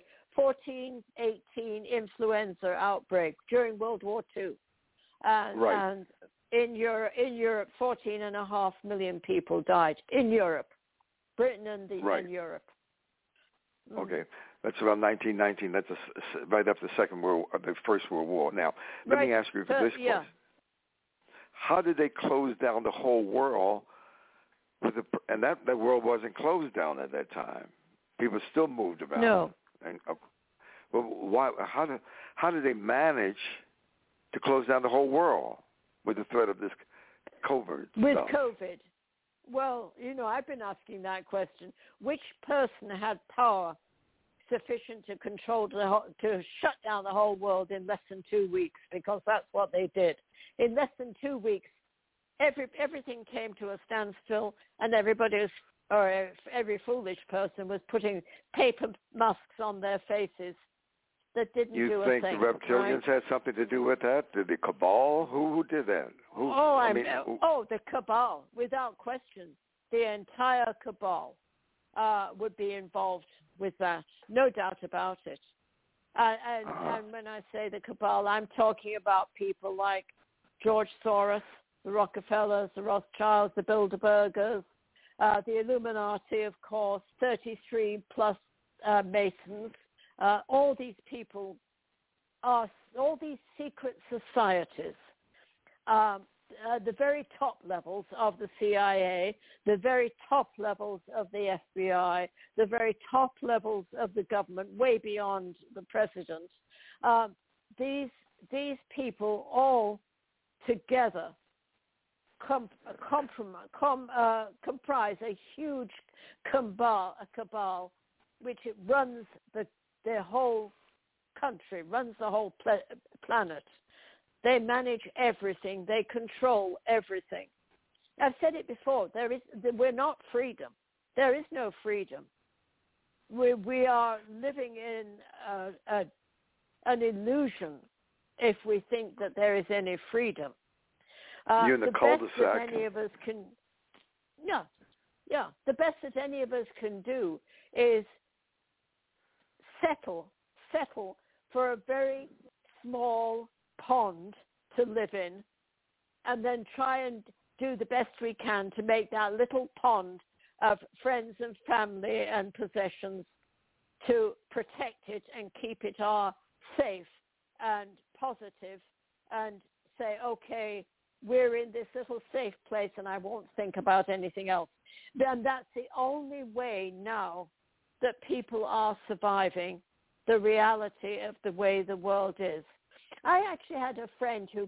1418 influenza outbreak during World War II. Right. And in Europe, 14.5 million people died in Europe, Britain and Europe. Okay, that's around 1919. That's right after the First World War. Now, let me ask you this question: how did they close down the whole world? And that world wasn't closed down at that time. People still moved about. No. And why? How did they manage to close down the whole world with the threat of this COVID stuff? COVID. Well, I've been asking that question. Which person had power sufficient to control to shut down the whole world in less than 2 weeks? Because that's what they did. In less than 2 weeks, everything came to a standstill, and every foolish person was putting paper masks on their faces that didn't do a thing. You think the reptilians had something to do with that? Did the cabal? Who did that? The cabal, without question. The entire cabal would be involved with that, no doubt about it. And when I say the cabal, I'm talking about people like George Soros, the Rockefellers, the Rothschilds, the Bilderbergers, the Illuminati, of course, 33 plus Masons. All these people all these secret societies the very top levels of the CIA, the very top levels of the FBI, the very top levels of the government, way beyond the president. These people all together comprise a huge cabal, which it runs their whole country, runs the whole planet. They manage everything. They control everything. I've said it before. We're not freedom. There is no freedom. We are living in an illusion if we think that there is any freedom. You're in the cul-de-sac. That any of us can, the best that any of us can do is settle for a very small pond to live in, and then try and do the best we can to make that little pond of friends and family and possessions to protect it and keep it safe and positive, and say, okay, we're in this little safe place and I won't think about anything else. Then that's the only way now that people are surviving the reality of the way the world is. I actually had a friend who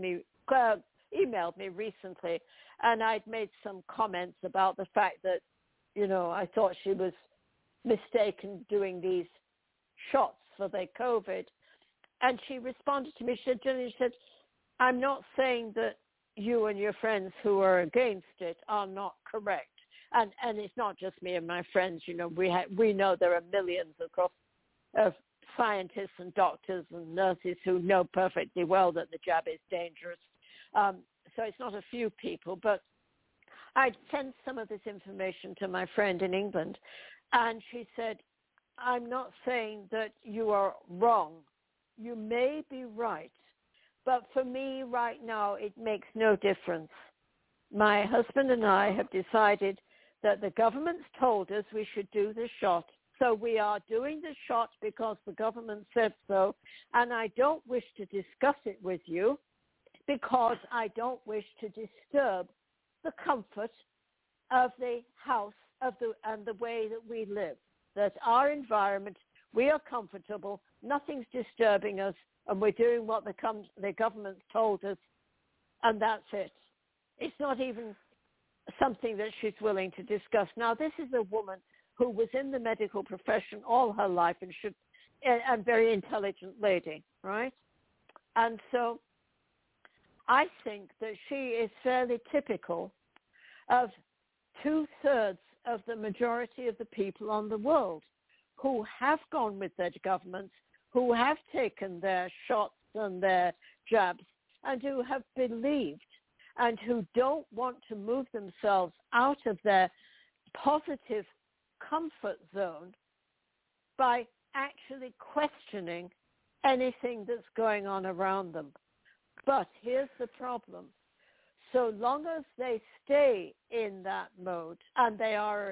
emailed me recently, and I'd made some comments about the fact that, I thought she was mistaken doing these shots for the COVID. And she responded to me, she said, I'm not saying that you and your friends who are against it are not correct. And it's not just me and my friends. We know there are millions of scientists and doctors and nurses who know perfectly well that the jab is dangerous. So it's not a few people. But I'd sent some of this information to my friend in England, and she said, I'm not saying that you are wrong. You may be right. But for me right now, it makes no difference. My husband and I have decided that the government's told us we should do the shot. So we are doing the shot because the government said so. And I don't wish to discuss it with you because I don't wish to disturb the comfort of the house and the way that we live. That our environment, we are comfortable, nothing's disturbing us, and we're doing what the government told us, and that's it. It's not even something that she's willing to discuss. Now, this is a woman who was in the medical profession all her life and a very intelligent lady, right? And so I think that she is fairly typical of 2/3 of the majority of the people on the world who have gone with their governments, who have taken their shots and their jabs, and who have believed and who don't want to move themselves out of their positive comfort zone by actually questioning anything that's going on around them. But here's the problem. So long as they stay in that mode, and they are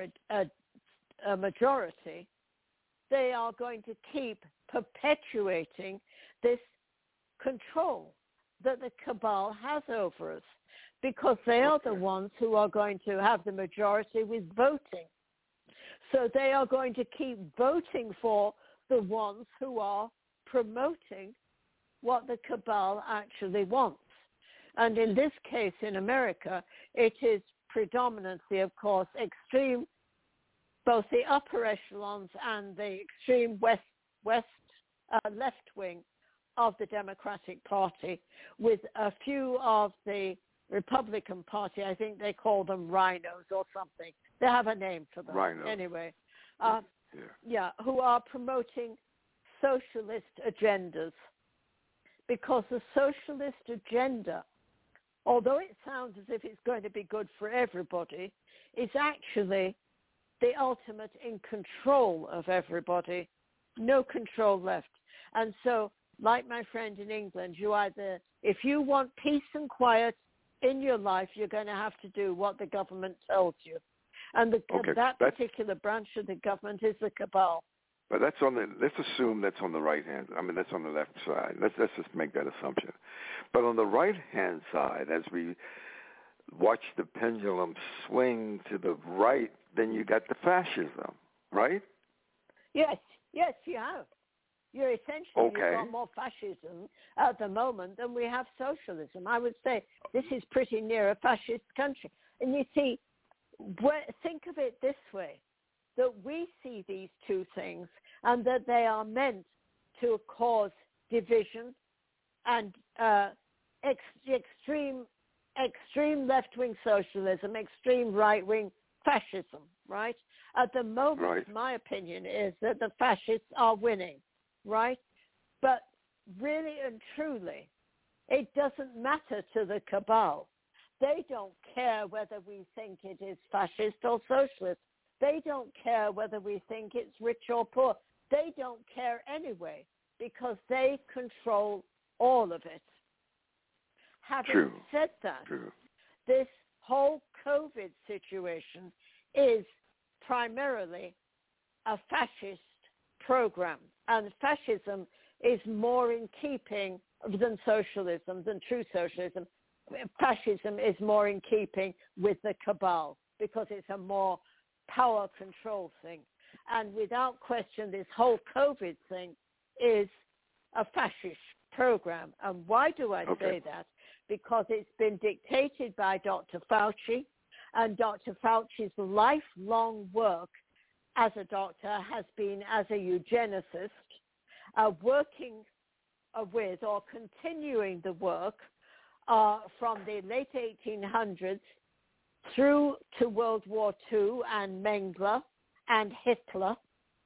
a majority, they are going to keep perpetuating this control that the cabal has over us, because they are the ones who are going to have the majority with voting. So they are going to keep voting for the ones who are promoting what the cabal actually wants. And in this case, in America, it is predominantly, of course, extreme, both the upper echelons and the extreme left wing of the Democratic Party, with a few of the Republican Party. I think they call them rhinos or something. They have a name for them. Rhinos. Anyway. Who are promoting socialist agendas. Because the socialist agenda, although it sounds as if it's going to be good for everybody, is actually the ultimate in control of everybody. No control left. And so, like my friend in England, if you want peace and quiet in your life, you're going to have to do what the government tells you. And that particular branch of the government is the cabal. But let's assume that's on the right hand. I mean, that's on the left side. Let's just make that assumption. But on the right hand side, as we watch the pendulum swing to the right, then you got the fascism, right? Yes, you have. You're essentially, You've got more fascism at the moment than we have socialism. I would say this is pretty near a fascist country. And you see, think of it this way, that we see these two things and that they are meant to cause division and extreme left-wing socialism, extreme right-wing fascism, right? At the moment, my opinion is that the fascists are winning, right? But really and truly, it doesn't matter to the cabal. They don't care whether we think it is fascist or socialist. They don't care whether we think it's rich or poor. They don't care anyway because they control all of it. Having said that, this whole COVID situation is primarily a fascist program, and fascism is more in keeping than socialism, than true socialism. Fascism is more in keeping with the cabal because it's a more power control thing. And without question, this whole COVID thing is a fascist program. And why do I say that? Because it's been dictated by Dr. Fauci, and Dr. Fauci's lifelong work as a doctor has been as a eugenicist, working with or continuing the work from the late 1800s through to World War II and Mengele and Hitler,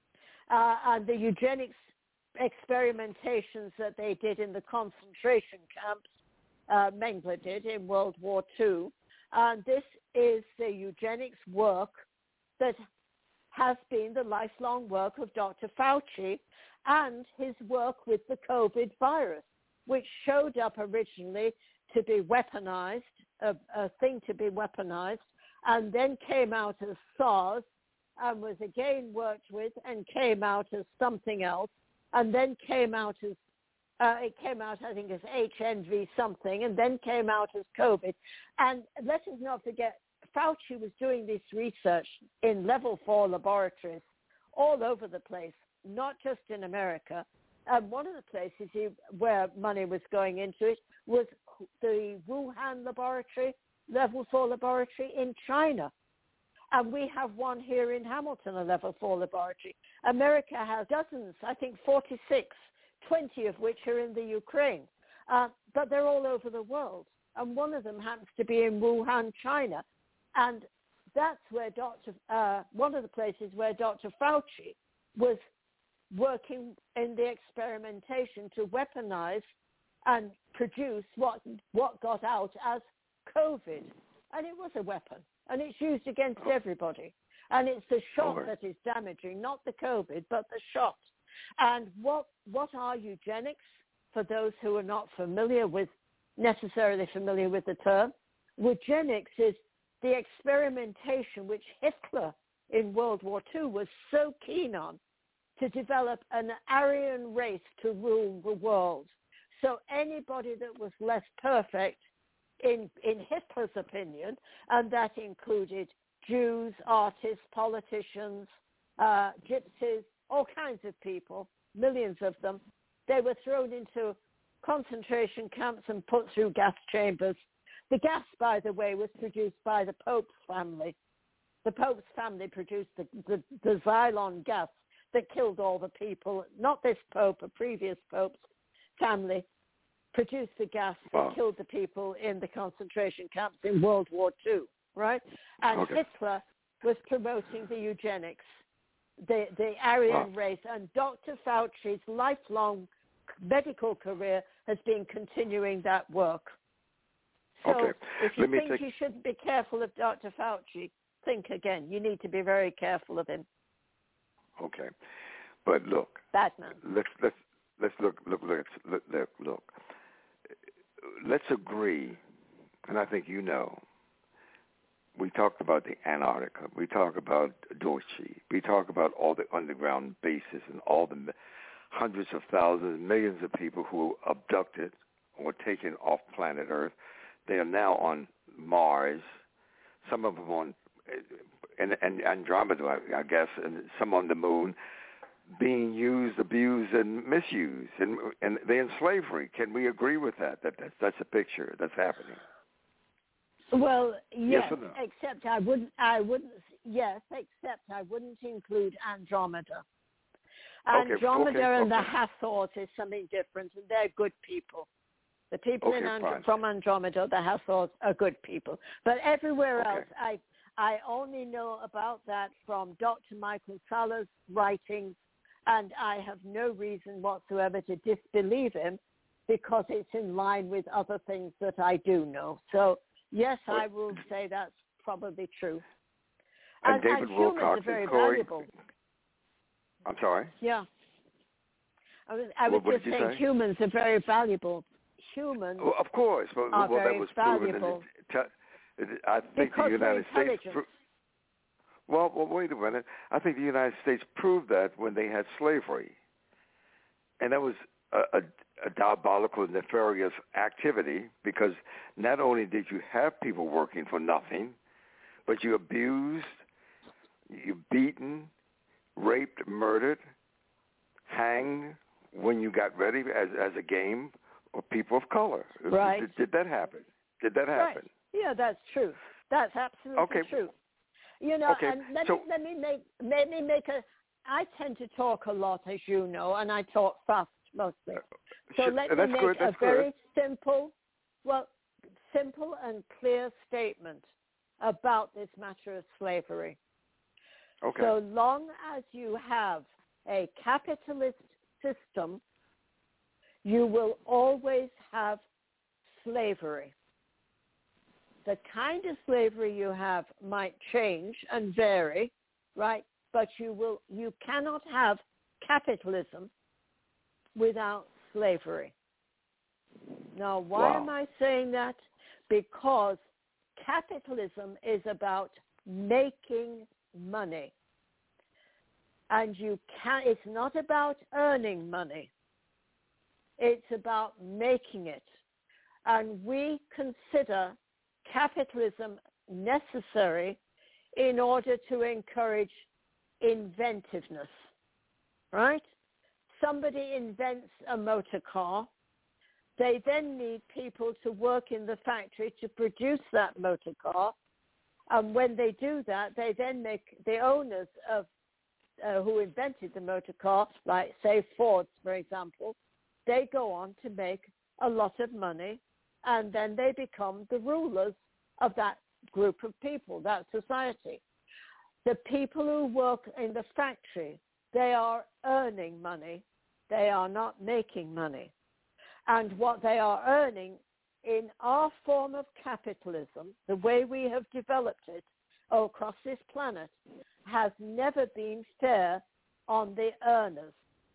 and the eugenics experimentations that they did in the concentration camps, Mengele did in World War II. And this is the eugenics work that has been the lifelong work of Dr. Fauci and his work with the COVID virus, which showed up originally to be weaponized, a thing to be weaponized, and then came out as SARS and was again worked with and came out as something else, and then came out as, I think, as HNV something, and then came out as COVID. And let us not forget, Fauci was doing this research in level 4 laboratories all over the place, not just in America. And one of the places where money was going into it was the Wuhan laboratory, level 4 laboratory in China. And we have one here in Hamilton, a level 4 laboratory. America has dozens, I think 46, 20 of which are in the Ukraine. But they're all over the world. And one of them happens to be in Wuhan, China. And that's where one of the places where Dr. Fauci was working in the experimentation to weaponize and produce what got out as COVID. And it was a weapon. And it's used against everybody. And it's the shot that is damaging, not the COVID, but the shot. And what are eugenics, for those who are not necessarily familiar with the term? Eugenics is the experimentation which Hitler in World War II was so keen on, to develop an Aryan race to rule the world. So anybody that was less perfect, in Hitler's opinion, and that included Jews, artists, politicians, gypsies, all kinds of people, millions of them, they were thrown into concentration camps and put through gas chambers. The gas, by the way, was produced by the Pope's family. The Pope's family produced the Xylon gas that killed all the people. Not this Pope, a previous Pope's family produced the gas that killed the people in the concentration camps in World War II, right? And Hitler was promoting the eugenics, the Aryan race. And Dr. Fauci's lifelong medical career has been continuing that work. So if you think you shouldn't be careful of Dr. Fauci, think again. You need to be very careful of him. Okay, but look, Batman. Let's look. Let's agree, and I think we talked about the Antarctica. We talk about Deutsche. We talk about all the underground bases and all the hundreds of thousands, millions of people who were abducted or taken off planet Earth. They are now on Mars. Some of them on and Andromeda, I guess, and some on the moon, being used, abused, and misused, and they're in slavery. Can we agree with that? That's a picture that's happening. Well, yes, yes or no? Except I wouldn't include Andromeda. Andromeda and the Hathors is something different, and they're good people. The people from Andromeda, the Hathors, are good people. But everywhere else, I only know about that from Dr. Michael Saller's writings, and I have no reason whatsoever to disbelieve him because it's in line with other things that I do know. So, yes, I will say that's probably true. And David humans Wilcox are very and Corey. valuable. I'm sorry? Yeah. I was just saying humans are very valuable. Humans of course. are very that was valuable. I think because the United States... Well, wait a minute. I think the United States proved that when they had slavery. And that was a diabolical, nefarious activity because not only did you have people working for nothing, but you abused, you beaten, raped, murdered, hanged when you got ready as a game of people of color. Right. Did that happen? Did that happen? Right. Yeah, that's true. That's absolutely true. You know, and let me make a. I tend to talk a lot, as you know, and I talk fast mostly. So let me make a very simple and clear statement about this matter of slavery. Okay. So long as you have a capitalist system, you will always have slavery. The kind of slavery you have might change and vary, right? But you cannot have capitalism without slavery. Now, why am I saying that? Because capitalism is about making money. And it's not about earning money. It's about making it. And we consider capitalism necessary in order to encourage inventiveness, right? Somebody invents a motor car. They then need people to work in the factory to produce that motor car. And when they do that, they then make the owners of who invented the motor car, like, say, Ford, for example, they go on to make a lot of money, and then they become the rulers of that group of people, that society. The people who work in the factory, they are earning money. They are not making money. And what they are earning in our form of capitalism, the way we have developed it across this planet, has never been fair on the earners.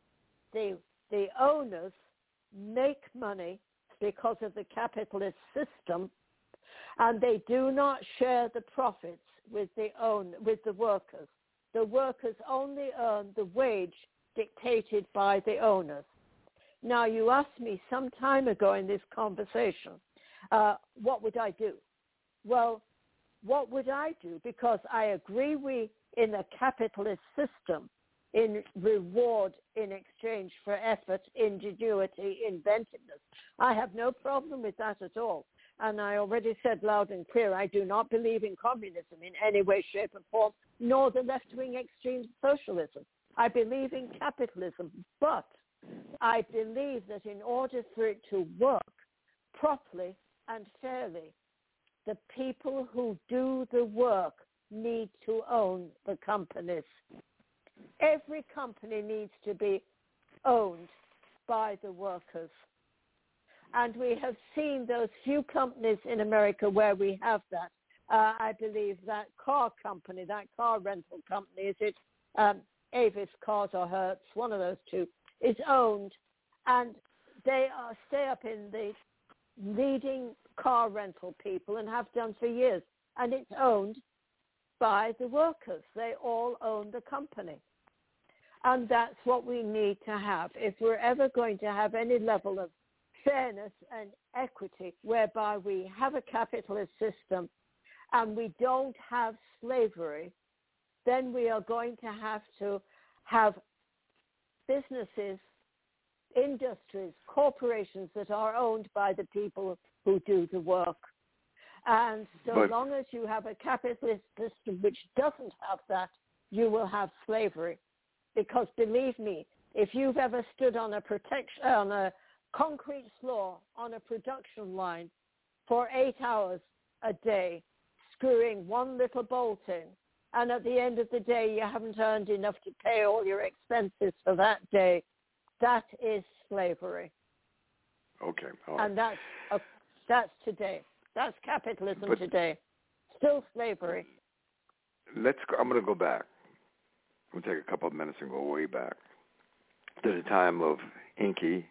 The owners make money because of the capitalist system, and they do not share the profits with the workers. The workers only earn the wage dictated by the owners. Now, you asked me some time ago in this conversation, what would I do? Well, what would I do? Because I agree in a capitalist system, in reward in exchange for effort, ingenuity, inventiveness. I have no problem with that at all. And I already said loud and clear, I do not believe in communism in any way, shape, or form, nor the left-wing extreme socialism. I believe in capitalism, but I believe that in order for it to work properly and fairly, the people who do the work need to own the companies. Every company needs to be owned by the workers. And we have seen those few companies in America where we have that. I believe that car company, that car rental company, is it Avis Cars or Hertz, one of those two, is owned. And they stay up in the leading car rental people and have done for years. and it's owned by the workers. They all own the company. And that's what we need to have. If we're ever going to have any level of fairness and equity, whereby we have a capitalist system and we don't have slavery, then we are going to have businesses, industries, corporations that are owned by the people who do the work. And so long as you have a capitalist system which doesn't have that, you will have slavery. Because believe me, if you've ever stood on a concrete floor on a production line for 8 hours a day, screwing one little bolt in, and at the end of the day you haven't earned enough to pay all your expenses for that day, that is slavery. Okay. All right. And that's today. That's capitalism today. Still slavery. I'm going to go back. We'll take a couple of minutes and go way back to the time of Enki,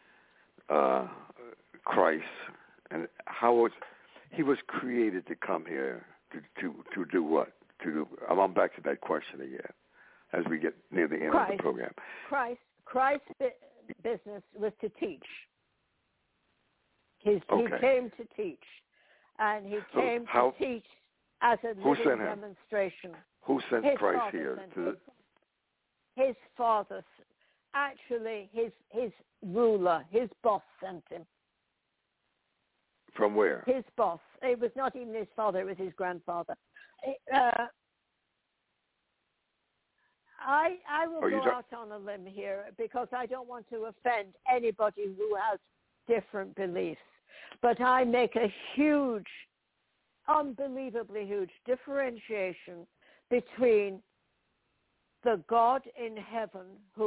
Christ, and how he was created to come here to do what? I'm back to that question again as we get near the end of the program. Christ's business was to teach. He came to teach, and he came to teach as a living demonstration. Who sent Christ here? His father, actually his ruler, his boss sent him. From where? His boss. It was not even his father, it was his grandfather. I will go out on a limb here because I don't want to offend anybody who has different beliefs. But I make a huge, unbelievably huge differentiation between the God in heaven,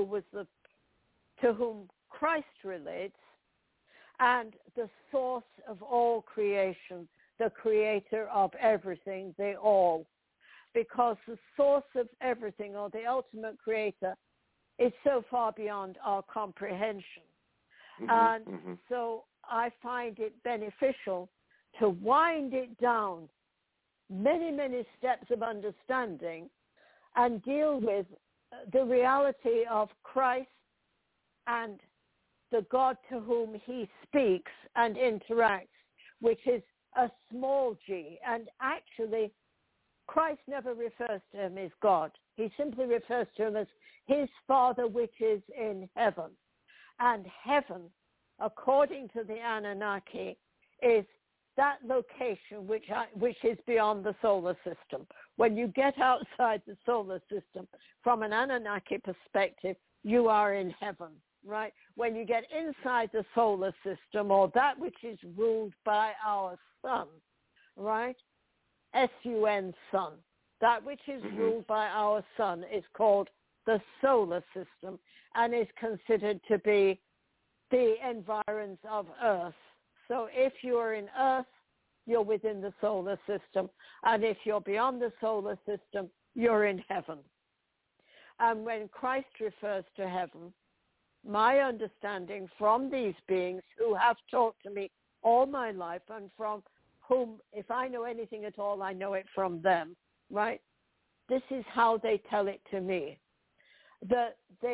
to whom Christ relates, and the source of all creation, the creator of everything, the all. Because the source of everything, or the ultimate creator, is so far beyond our comprehension. And so I find it beneficial to wind it down many, many steps of understanding and deal with the reality of Christ and the God to whom he speaks and interacts, which is a small g. And actually, Christ never refers to him as God. He simply refers to him as his Father which is in heaven. And heaven, according to the Anunnaki, is that location which is beyond the solar system. When you get outside the solar system, from an Anunnaki perspective, you are in heaven, right? When you get inside the solar system, or that which is ruled by our sun, right? S-U-N, sun. That which is ruled by our sun is called the solar system and is considered to be the environs of Earth. So if you're in Earth, you're within the solar system. And if you're beyond the solar system, you're in heaven. And when Christ refers to heaven, my understanding from these beings who have talked to me all my life, and from whom, if I know anything at all, I know it from them, right? This is how they tell it to me. The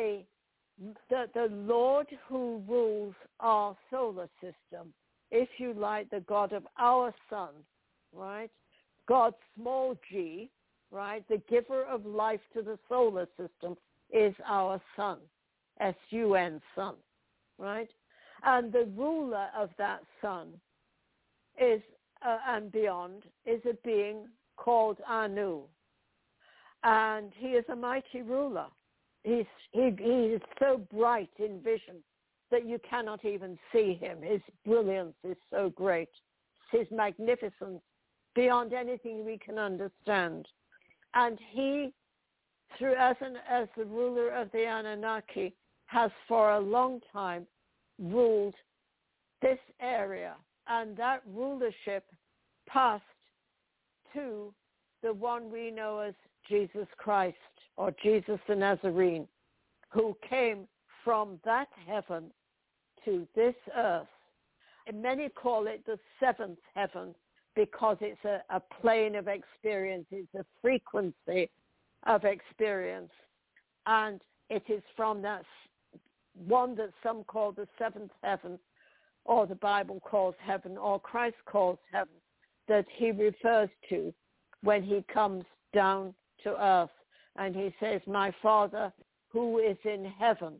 Lord who rules our solar system, if you like, the God of our sun, right? God small g, right? The giver of life to the solar system is our sun, S-U-N, sun, right? And the ruler of that sun is, and beyond, is a being called Anu. And he is a mighty ruler. He is so bright in vision that you cannot even see him. His brilliance is so great. His magnificence beyond anything we can understand. And he, as the ruler of the Anunnaki, has for a long time ruled this area. And that rulership passed to the one we know as Jesus Christ, or Jesus the Nazarene, who came from that heaven to this earth. And many call it the seventh heaven because it's a plane of experience. It's a frequency of experience. And it is from that one that some call the seventh heaven, or the Bible calls heaven, or Christ calls heaven, that he refers to when he comes down to earth. And he says, my Father who is in heaven.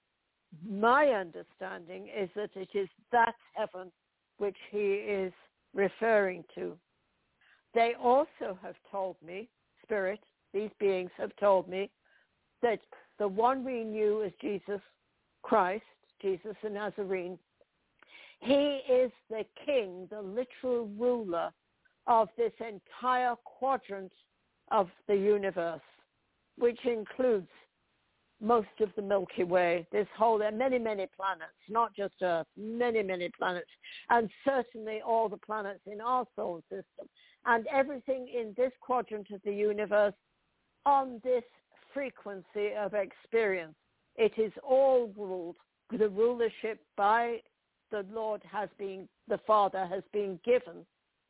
My understanding is that it is that heaven which he is referring to. They also have told me, Spirit, these beings have told me, that the one we knew as Jesus Christ, Jesus the Nazarene, he is the king, the literal ruler of this entire quadrant of the universe, which includes most of the Milky Way, there are many, many planets, not just Earth, many, many planets, and certainly all the planets in our solar system, and everything in this quadrant of the universe on this frequency of experience. It is all ruled. The rulership by the Lord the Father has been given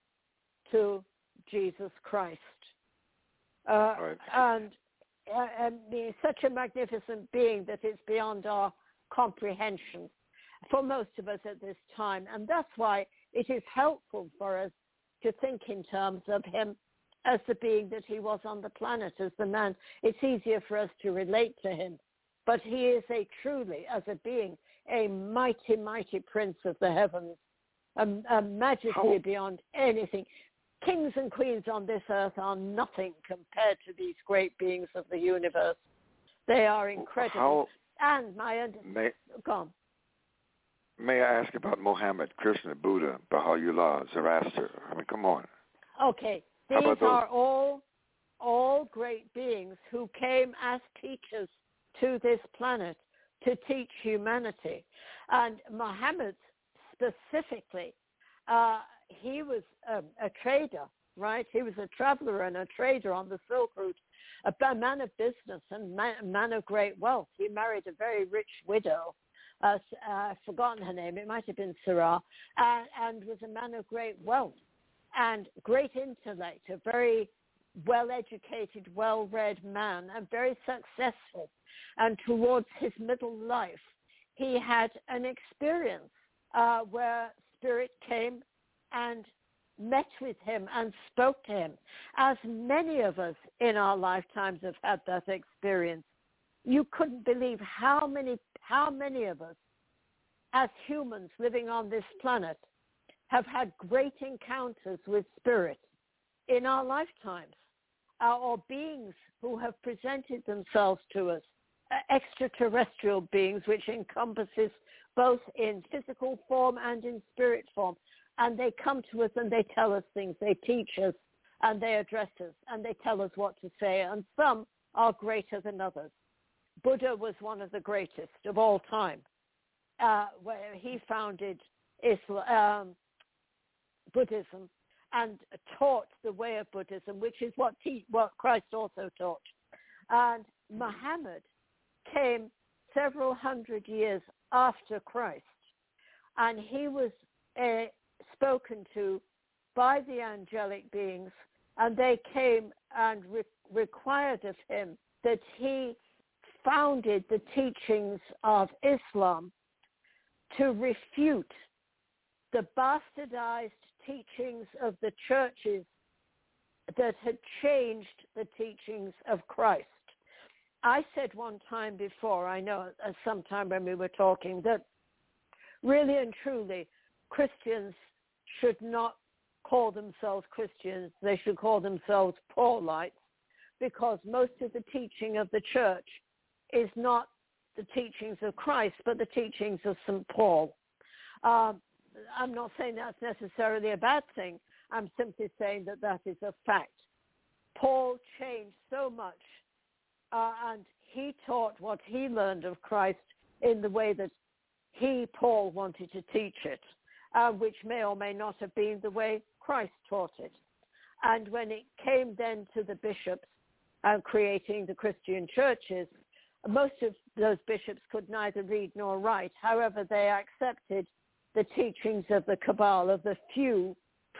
to Jesus Christ. Right. And he's such a magnificent being that it's beyond our comprehension for most of us at this time. And that's why it is helpful for us to think in terms of him as the being that he was on the planet, as the man. It's easier for us to relate to him. But he is truly, as a being, a mighty, mighty prince of the heavens, a majesty beyond anything. Kings and queens on this earth are nothing compared to these great beings of the universe. They are incredible. Go on. May I ask about Muhammad, Krishna, Buddha, Baha'u'llah, Zoroaster? I mean, come on. Okay. These are all great beings who came as teachers to this planet to teach humanity. And Muhammad specifically, he was a trader, right? He was a traveler and a trader on the Silk Route, a man of business and man of great wealth. He married a very rich widow. I've forgotten her name. It might have been Sarah, and was a man of great wealth and great intellect, a very well-educated, well-read man, and very successful. And towards his middle life, he had an experience where Spirit came and met with him and spoke to him, as many of us in our lifetimes have had that experience. You couldn't believe how many of us as humans living on this planet have had great encounters with Spirit in our lifetimes, or beings who have presented themselves to us, extraterrestrial beings, which encompasses both in physical form and in spirit form. And they come to us and they tell us things. They teach us and they address us and they tell us what to say. And some are greater than others. Buddha was one of the greatest of all time, where he founded Buddhism and taught the way of Buddhism, which is what Christ also taught. And Muhammad came several hundred years after Christ, and he was spoken to by the angelic beings, and they came and required of him that he founded the teachings of Islam to refute the bastardized teachings of the churches that had changed the teachings of Christ. I said one time before, I know sometime when we were talking, that really and truly Christians should not call themselves Christians. They should call themselves Paulites, because most of the teaching of the church is not the teachings of Christ, but the teachings of St. Paul. I'm not saying that's necessarily a bad thing. I'm simply saying that that is a fact. Paul changed so much, and he taught what he learned of Christ in the way that Paul wanted to teach it, which may or may not have been the way Christ taught it. And when it came then to the bishops creating the Christian churches, most of those bishops could neither read nor write. However, they accepted the teachings of the Cabal, of the few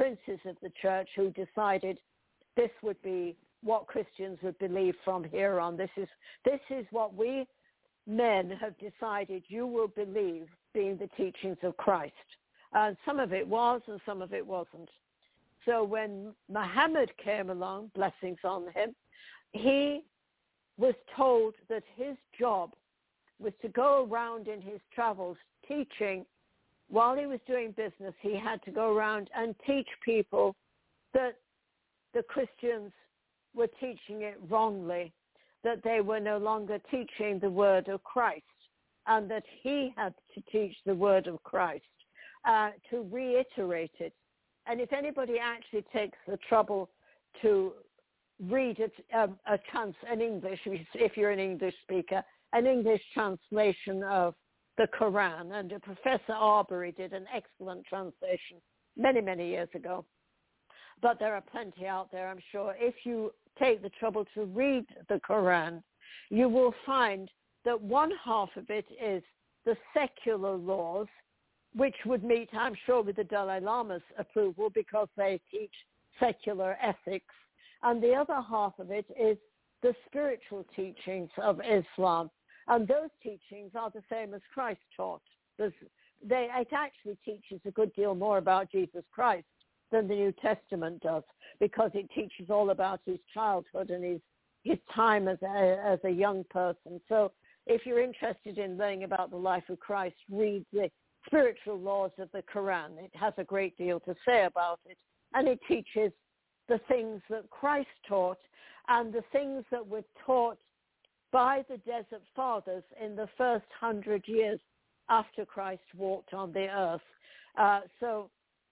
princes of the church who decided this would be what Christians would believe from here on. This is what we men have decided you will believe being the teachings of Christ. And some of it was and some of it wasn't. So when Muhammad came along, blessings on him, he was told that his job was to go around in his travels teaching. While he was doing business, he had to go around and teach people that the Christians were teaching it wrongly, that they were no longer teaching the word of Christ, and that he had to teach the word of Christ, to reiterate it. And if anybody actually takes the trouble to read an English, if you're an English speaker, an English translation of the Quran, and Professor Arbery did an excellent translation many, many years ago. But there are plenty out there, I'm sure. If you take the trouble to read the Quran, you will find that one half of it is the secular laws, which would meet, I'm sure, with the Dalai Lama's approval because they teach secular ethics. And the other half of it is the spiritual teachings of Islam. And those teachings are the same as Christ taught. It actually teaches a good deal more about Jesus Christ than the New Testament does, because it teaches all about his childhood and his time as a young person. So if you're interested in learning about the life of Christ, read the spiritual laws of the Quran. It has a great deal to say about it. And it teaches the things that Christ taught and the things that were taught by the Desert Fathers in the first 100 years after Christ walked on the earth. So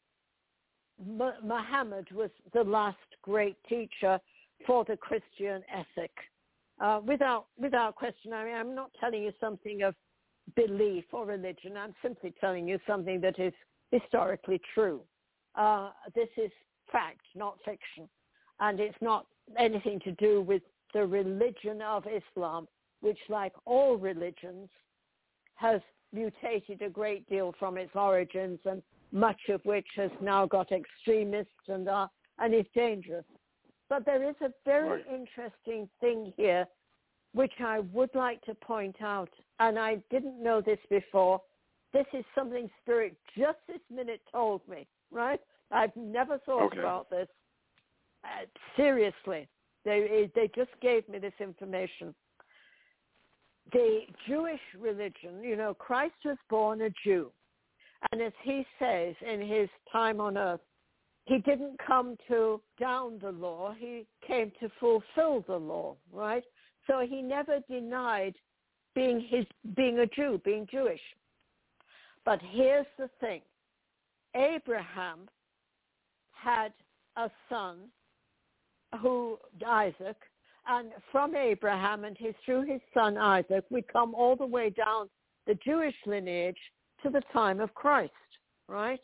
Muhammad was the last great teacher for the Christian ethic. Without question, I mean, I'm not telling you something of belief or religion. I'm simply telling you something that is historically true. This is fact, not fiction. And it's not anything to do with the religion of Islam, which, like all religions, has mutated a great deal from its origins, and much of which has now got extremists and is dangerous. But there is a very interesting thing here, which I would like to point out, and I didn't know this before. This is something Spirit just this minute told me, right? I've never thought about this. Seriously, they just gave me this information. The Jewish religion, Christ was born a Jew. And as he says in his time on earth, he didn't come to down the law. He came to fulfill the law, right? So he never denied being a Jew, being Jewish. But here's the thing. Abraham had a son, Isaac, and from Abraham and through his son Isaac, we come all the way down the Jewish lineage to the time of Christ, right?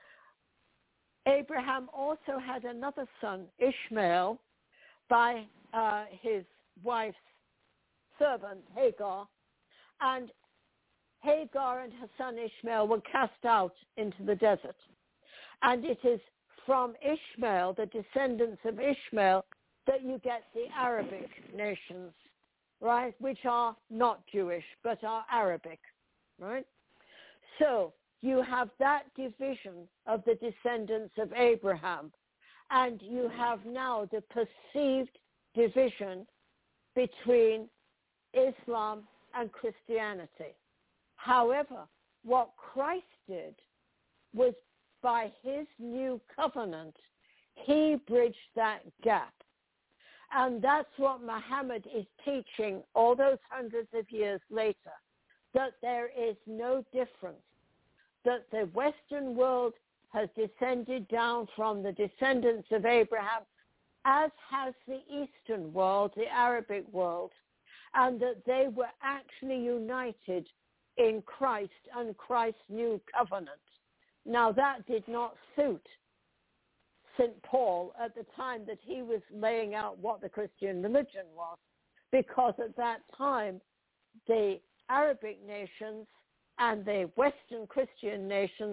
Abraham also had another son, Ishmael, by his wife's servant, Hagar, and Hagar and her son Ishmael were cast out into the desert. And it is from Ishmael, the descendants of Ishmael, that you get the Arabic nations, right, which are not Jewish, but are Arabic, right? So you have that division of the descendants of Abraham, and you have now the perceived division between Islam and Christianity. However, what Christ did was, by his new covenant, he bridged that gap. And that's what Muhammad is teaching all those hundreds of years later, that there is no difference, that the Western world has descended down from the descendants of Abraham, as has the Eastern world, the Arabic world, and that they were actually united in Christ and Christ's new covenant. Now, that did not suit St. Paul at the time that he was laying out what the Christian religion was, because at that time, the Arabic nations and the Western Christian nations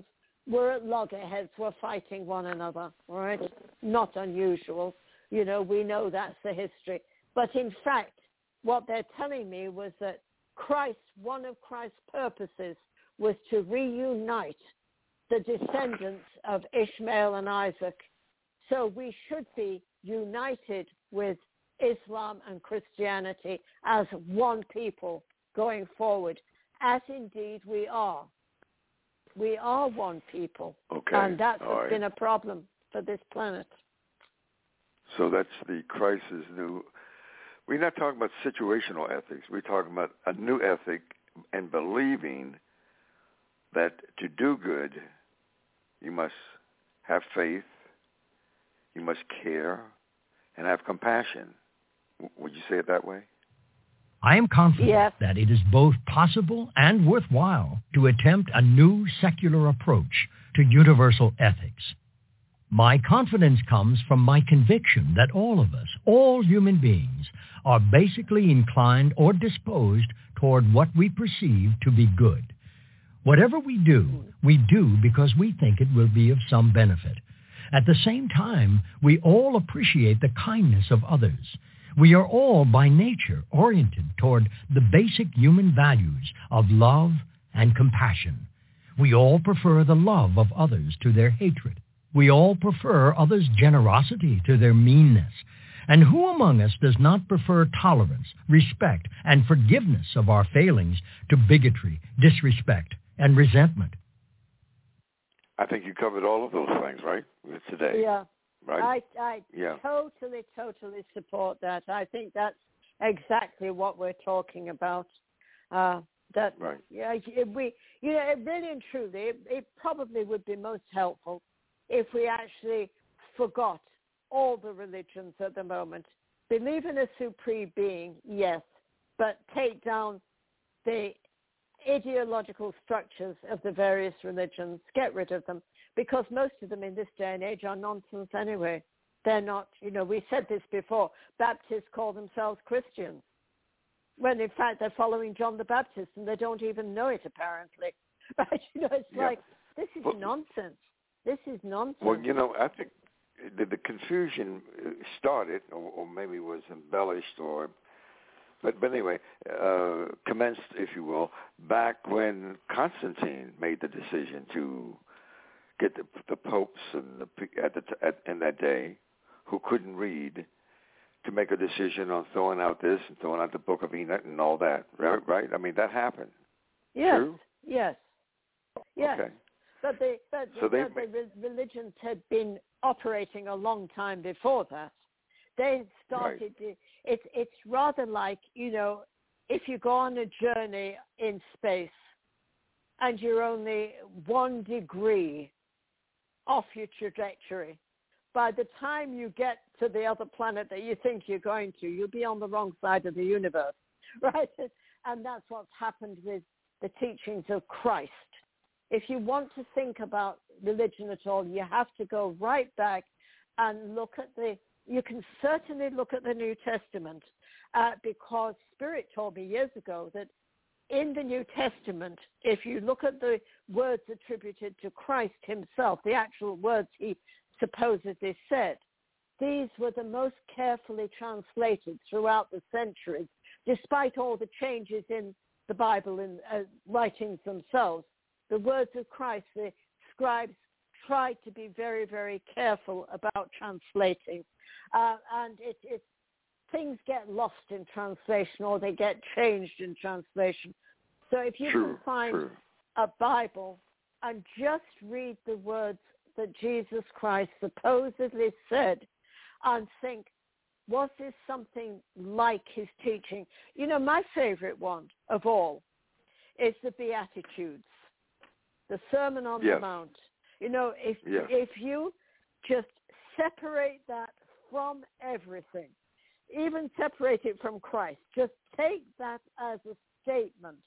were at loggerheads, were fighting one another, all right? Not unusual. We know that's the history. But in fact, what they're telling me was that one of Christ's purposes was to reunite the descendants of Ishmael and Isaac. So we should be united with Islam and Christianity as one people going forward, as indeed we are. We are one people. Okay. And that's been a problem for this planet. So that's the Christ's new. We're not talking about situational ethics. We're talking about a new ethic and believing that to do good, you must have faith, you must care, and have compassion. Would you say it that way? I am confident Yes. that it is both possible and worthwhile to attempt a new secular approach to universal ethics. My confidence comes from my conviction that all of us, all human beings, are basically inclined or disposed toward what we perceive to be good. Whatever we do because we think it will be of some benefit. At the same time, we all appreciate the kindness of others. We are all by nature oriented toward the basic human values of love and compassion. We all prefer the love of others to their hatred. We all prefer others' generosity to their meanness. And who among us does not prefer tolerance, respect, and forgiveness of our failings to bigotry, disrespect, and resentment? I think you covered all of those things, right, today? Yeah. Right? I Yeah. totally support that. I think that's exactly what we're talking about. Right. Yeah, it really and truly, it probably would be most helpful if we actually forgot all the religions at the moment. Believe in a supreme being, yes, but take down the ideological structures of the various religions, get rid of them, because most of them in this day and age are nonsense anyway. They're not, we said this before, Baptists call themselves Christians, when in fact they're following John the Baptist and they don't even know it apparently. But, it's like, this is nonsense. This is nonsense. Well, I think the confusion started, or maybe was embellished, but anyway, commenced, if you will, back when Constantine made the decision to get the popes and in that day who couldn't read to make a decision on throwing out this and throwing out the Book of Enoch and all that, right? I mean, that happened. Yes. True? Yes. Okay. But the religions had been operating a long time before that. They started. Right. It's rather like, if you go on a journey in space and you're only 1 degree off your trajectory, by the time you get to the other planet that you think you're going to, you'll be on the wrong side of the universe, right? And that's what's happened with the teachings of Christ. If you want to think about religion at all, you have to go right back and you can certainly look at the New Testament, because Spirit told me years ago that in the New Testament, if you look at the words attributed to Christ himself, the actual words he supposedly said, these were the most carefully translated throughout the centuries, despite all the changes in the Bible and writings themselves. The words of Christ, the scribes tried to be very, very careful about translating. And things get lost in translation, or they get changed in translation. So if you can find a Bible and just read the words that Jesus Christ supposedly said and think, was this something like his teaching? My favorite one of all is the Beatitudes. The Sermon on the Mount. If you just separate that from everything, even separate it from Christ, just take that as a statement,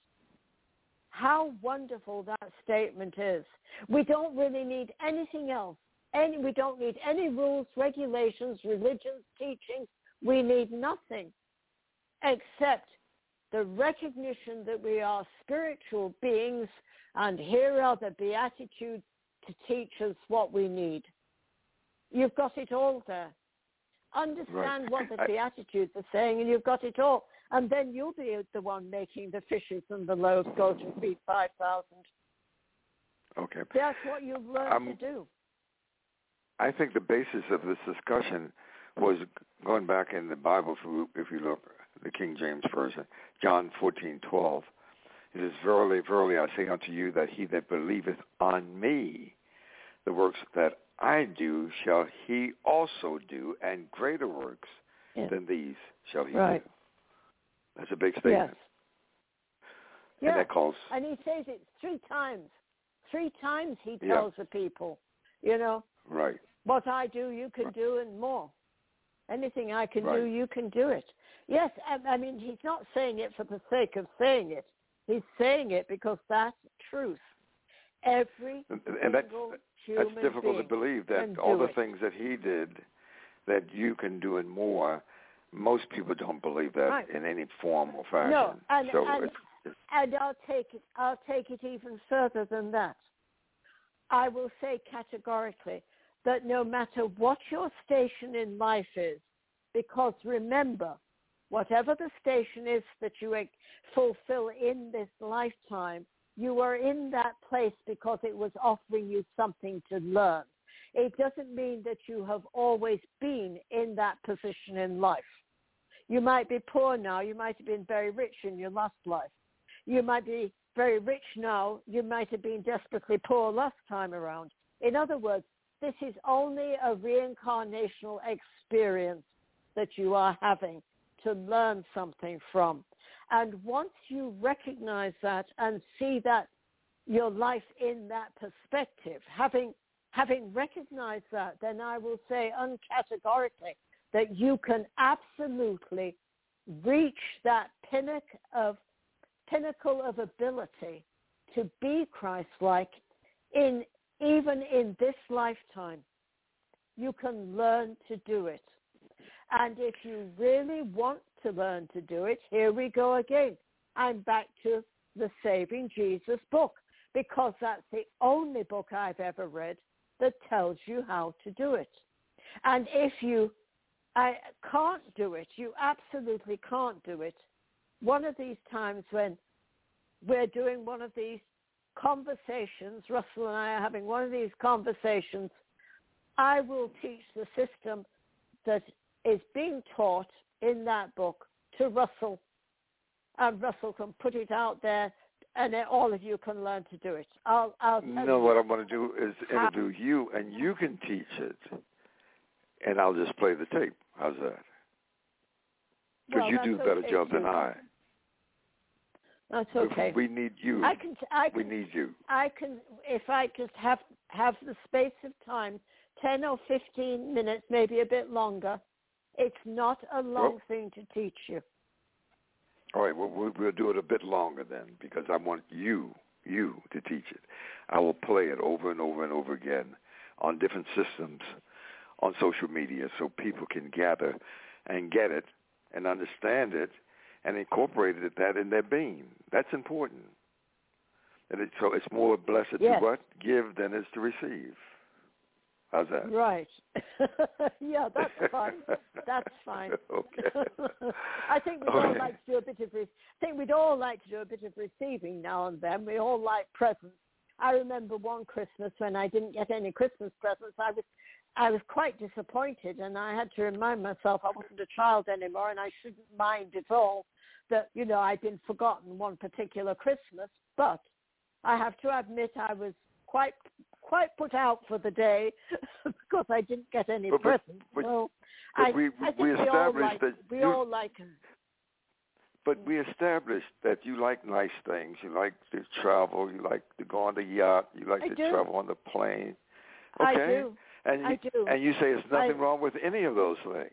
how wonderful that statement is. We don't really need anything else. We don't need any rules, regulations, religions, teachings. We need nothing except the recognition that we are spiritual beings. And here are the Beatitudes to teach us what we need. You've got it all there. Understand what the Beatitudes are saying, and you've got it all. And then you'll be the one making the fishes and the loaves go to feed 5,000. Okay. That's what you've learned to do. I think the basis of this discussion was going back in the Bible, if you look, the King James Version, John 14:12. It is, verily, verily, I say unto you that he that believeth on me, the works that I do shall he also do, and greater works than these shall he do. That's a big statement. Yes. And that calls. And he says it 3 times. 3 times he tells the people, you know, what I do, you can do, and more. Anything I can do, you can do it. Yes, I mean, he's not saying it for the sake of saying it. He's saying it because that's truth. Every single human that's difficult to believe, that all the things that he did, that you can do and more. Most people don't believe that in any form or fashion. No, and I'll take it even further than that. I will say categorically that no matter what your station in life is, because remember, whatever the station is that you fulfill in this lifetime, you are in that place because it was offering you something to learn. It doesn't mean that you have always been in that position in life. You might be poor now. You might have been very rich in your last life. You might be very rich now. You might have been desperately poor last time around. In other words, this is only a reincarnational experience that you are having to learn something from. And once you recognize that and see that your life in that perspective, having recognized that, then I will say uncategorically that you can absolutely reach that pinnacle of ability to be Christ-like even in this lifetime. You can learn to do it. And if you really want to learn to do it, here we go again. I'm back to the Saving Jesus book, because that's the only book I've ever read that tells you how to do it. And if you can't do it, you absolutely can't do it, one of these times when we're doing one of these conversations, Russell and I are having one of these conversations, I will teach the system that is being taught in that book to Russell, and Russell can put it out there, and then all of you can learn to do it. I'll tell you what I'm going to do is interview you, and you can teach it, and I'll just play the tape. How's that? Because you do a better job than I. That's okay. We need you. We need you. If I just have the space of time, 10 or 15 minutes, maybe a bit longer. It's not a long thing to teach you. All right, we'll do it a bit longer then, because I want you to teach it. I will play it over and over and over again on different systems on social media, so people can gather and get it and understand it and incorporate that in their being. That's important. And so it's more blessed to what? Give than is to receive. How's that? Right. Yeah, that's fine. That's fine. Okay. I think we'd all like to do a bit of we'd all like to do a bit of receiving now and then. We all like presents. I remember one Christmas when I didn't get any Christmas presents. I was quite disappointed, and I had to remind myself I wasn't a child anymore, and I shouldn't mind at all that, you know, I'd been forgotten one particular Christmas. But I have to admit I was quite put out for the day because I didn't get any presents. So I think we all like them. But we established that you like nice things. You like to travel. You like to go on the yacht. You like to travel on the plane. Okay? I do. And you say there's nothing wrong with any of those things.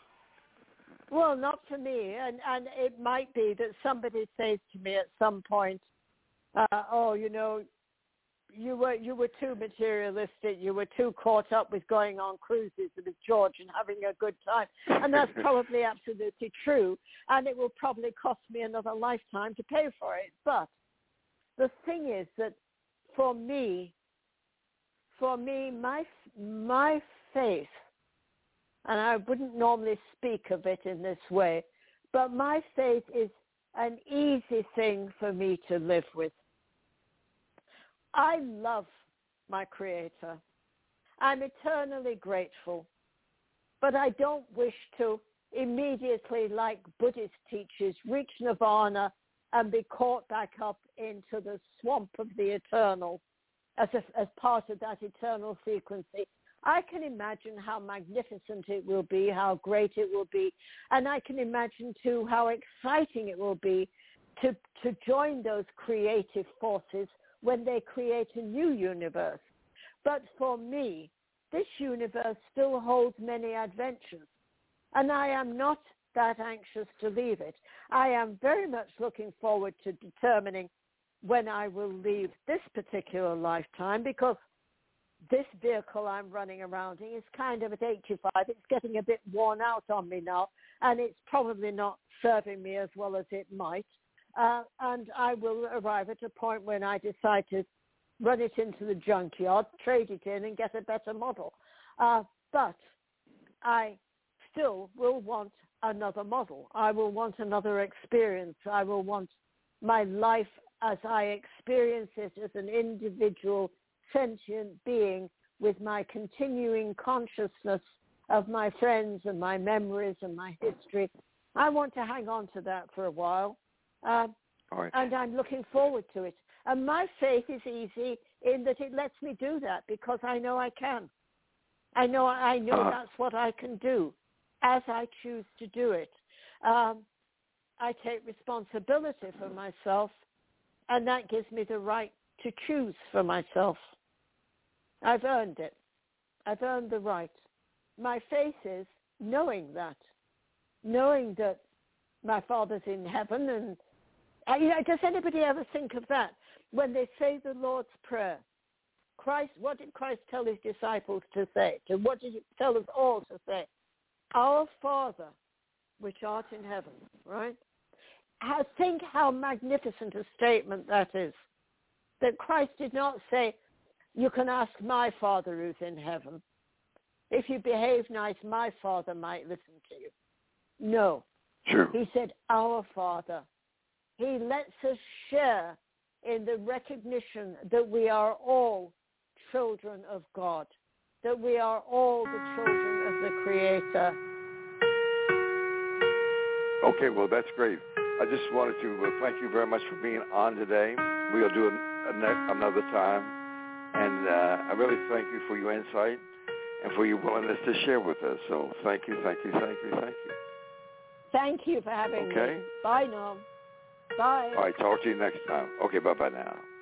Well, not for me. And it might be that somebody says to me at some point, you know, you were too materialistic. You were too caught up with going on cruises with George and having a good time. And that's probably absolutely true. And it will probably cost me another lifetime to pay for it. But the thing is that for me, for me, my faith, and I wouldn't normally speak of it in this way, but my faith is an easy thing for me to live with. I love my Creator. I'm eternally grateful, but I don't wish to immediately, like Buddhist teachers, reach nirvana and be caught back up into the swamp of the eternal as part of that eternal frequency. I can imagine how magnificent it will be, how great it will be, and I can imagine too how exciting it will be to join those creative forces when they create a new universe. But for me, this universe still holds many adventures, and I am not that anxious to leave it. I am very much looking forward to determining when I will leave this particular lifetime, because this vehicle I'm running around in is kind of at 85. It's getting a bit worn out on me now, and it's probably not serving me as well as it might. And I will arrive at a point when I decide to run it into the junkyard, trade it in, and get a better model. But I still will want another model. I will want another experience. I will want my life as I experience it as an individual sentient being with my continuing consciousness of my friends and my memories and my history. I want to hang on to that for a while. All right. And I'm looking forward to it. And my faith is easy in that it lets me do that because I know I can. I know that's what I can do as I choose to do it. I take responsibility for myself, and that gives me the right to choose for myself. I've earned it. I've earned the right. My faith is knowing that my Father's in heaven. And does anybody ever think of that? When they say the Lord's Prayer, what did Christ tell his disciples to say? What did he tell us all to say? Our Father, which art in heaven, right? Think how magnificent a statement that is. That Christ did not say, you can ask my Father who's in heaven. If you behave nice, my Father might listen to you. No. True. He said, our Father. He lets us share in the recognition that we are all children of God, that we are all the children of the Creator. Okay, well, that's great. I just wanted to thank you very much for being on today. We'll do another time. And I really thank you for your insight and for your willingness to share with us. So thank you, thank you, thank you, thank you. Thank you for having me. Okay. Bye now. Bye. All right, talk to you next time. Okay, bye-bye now.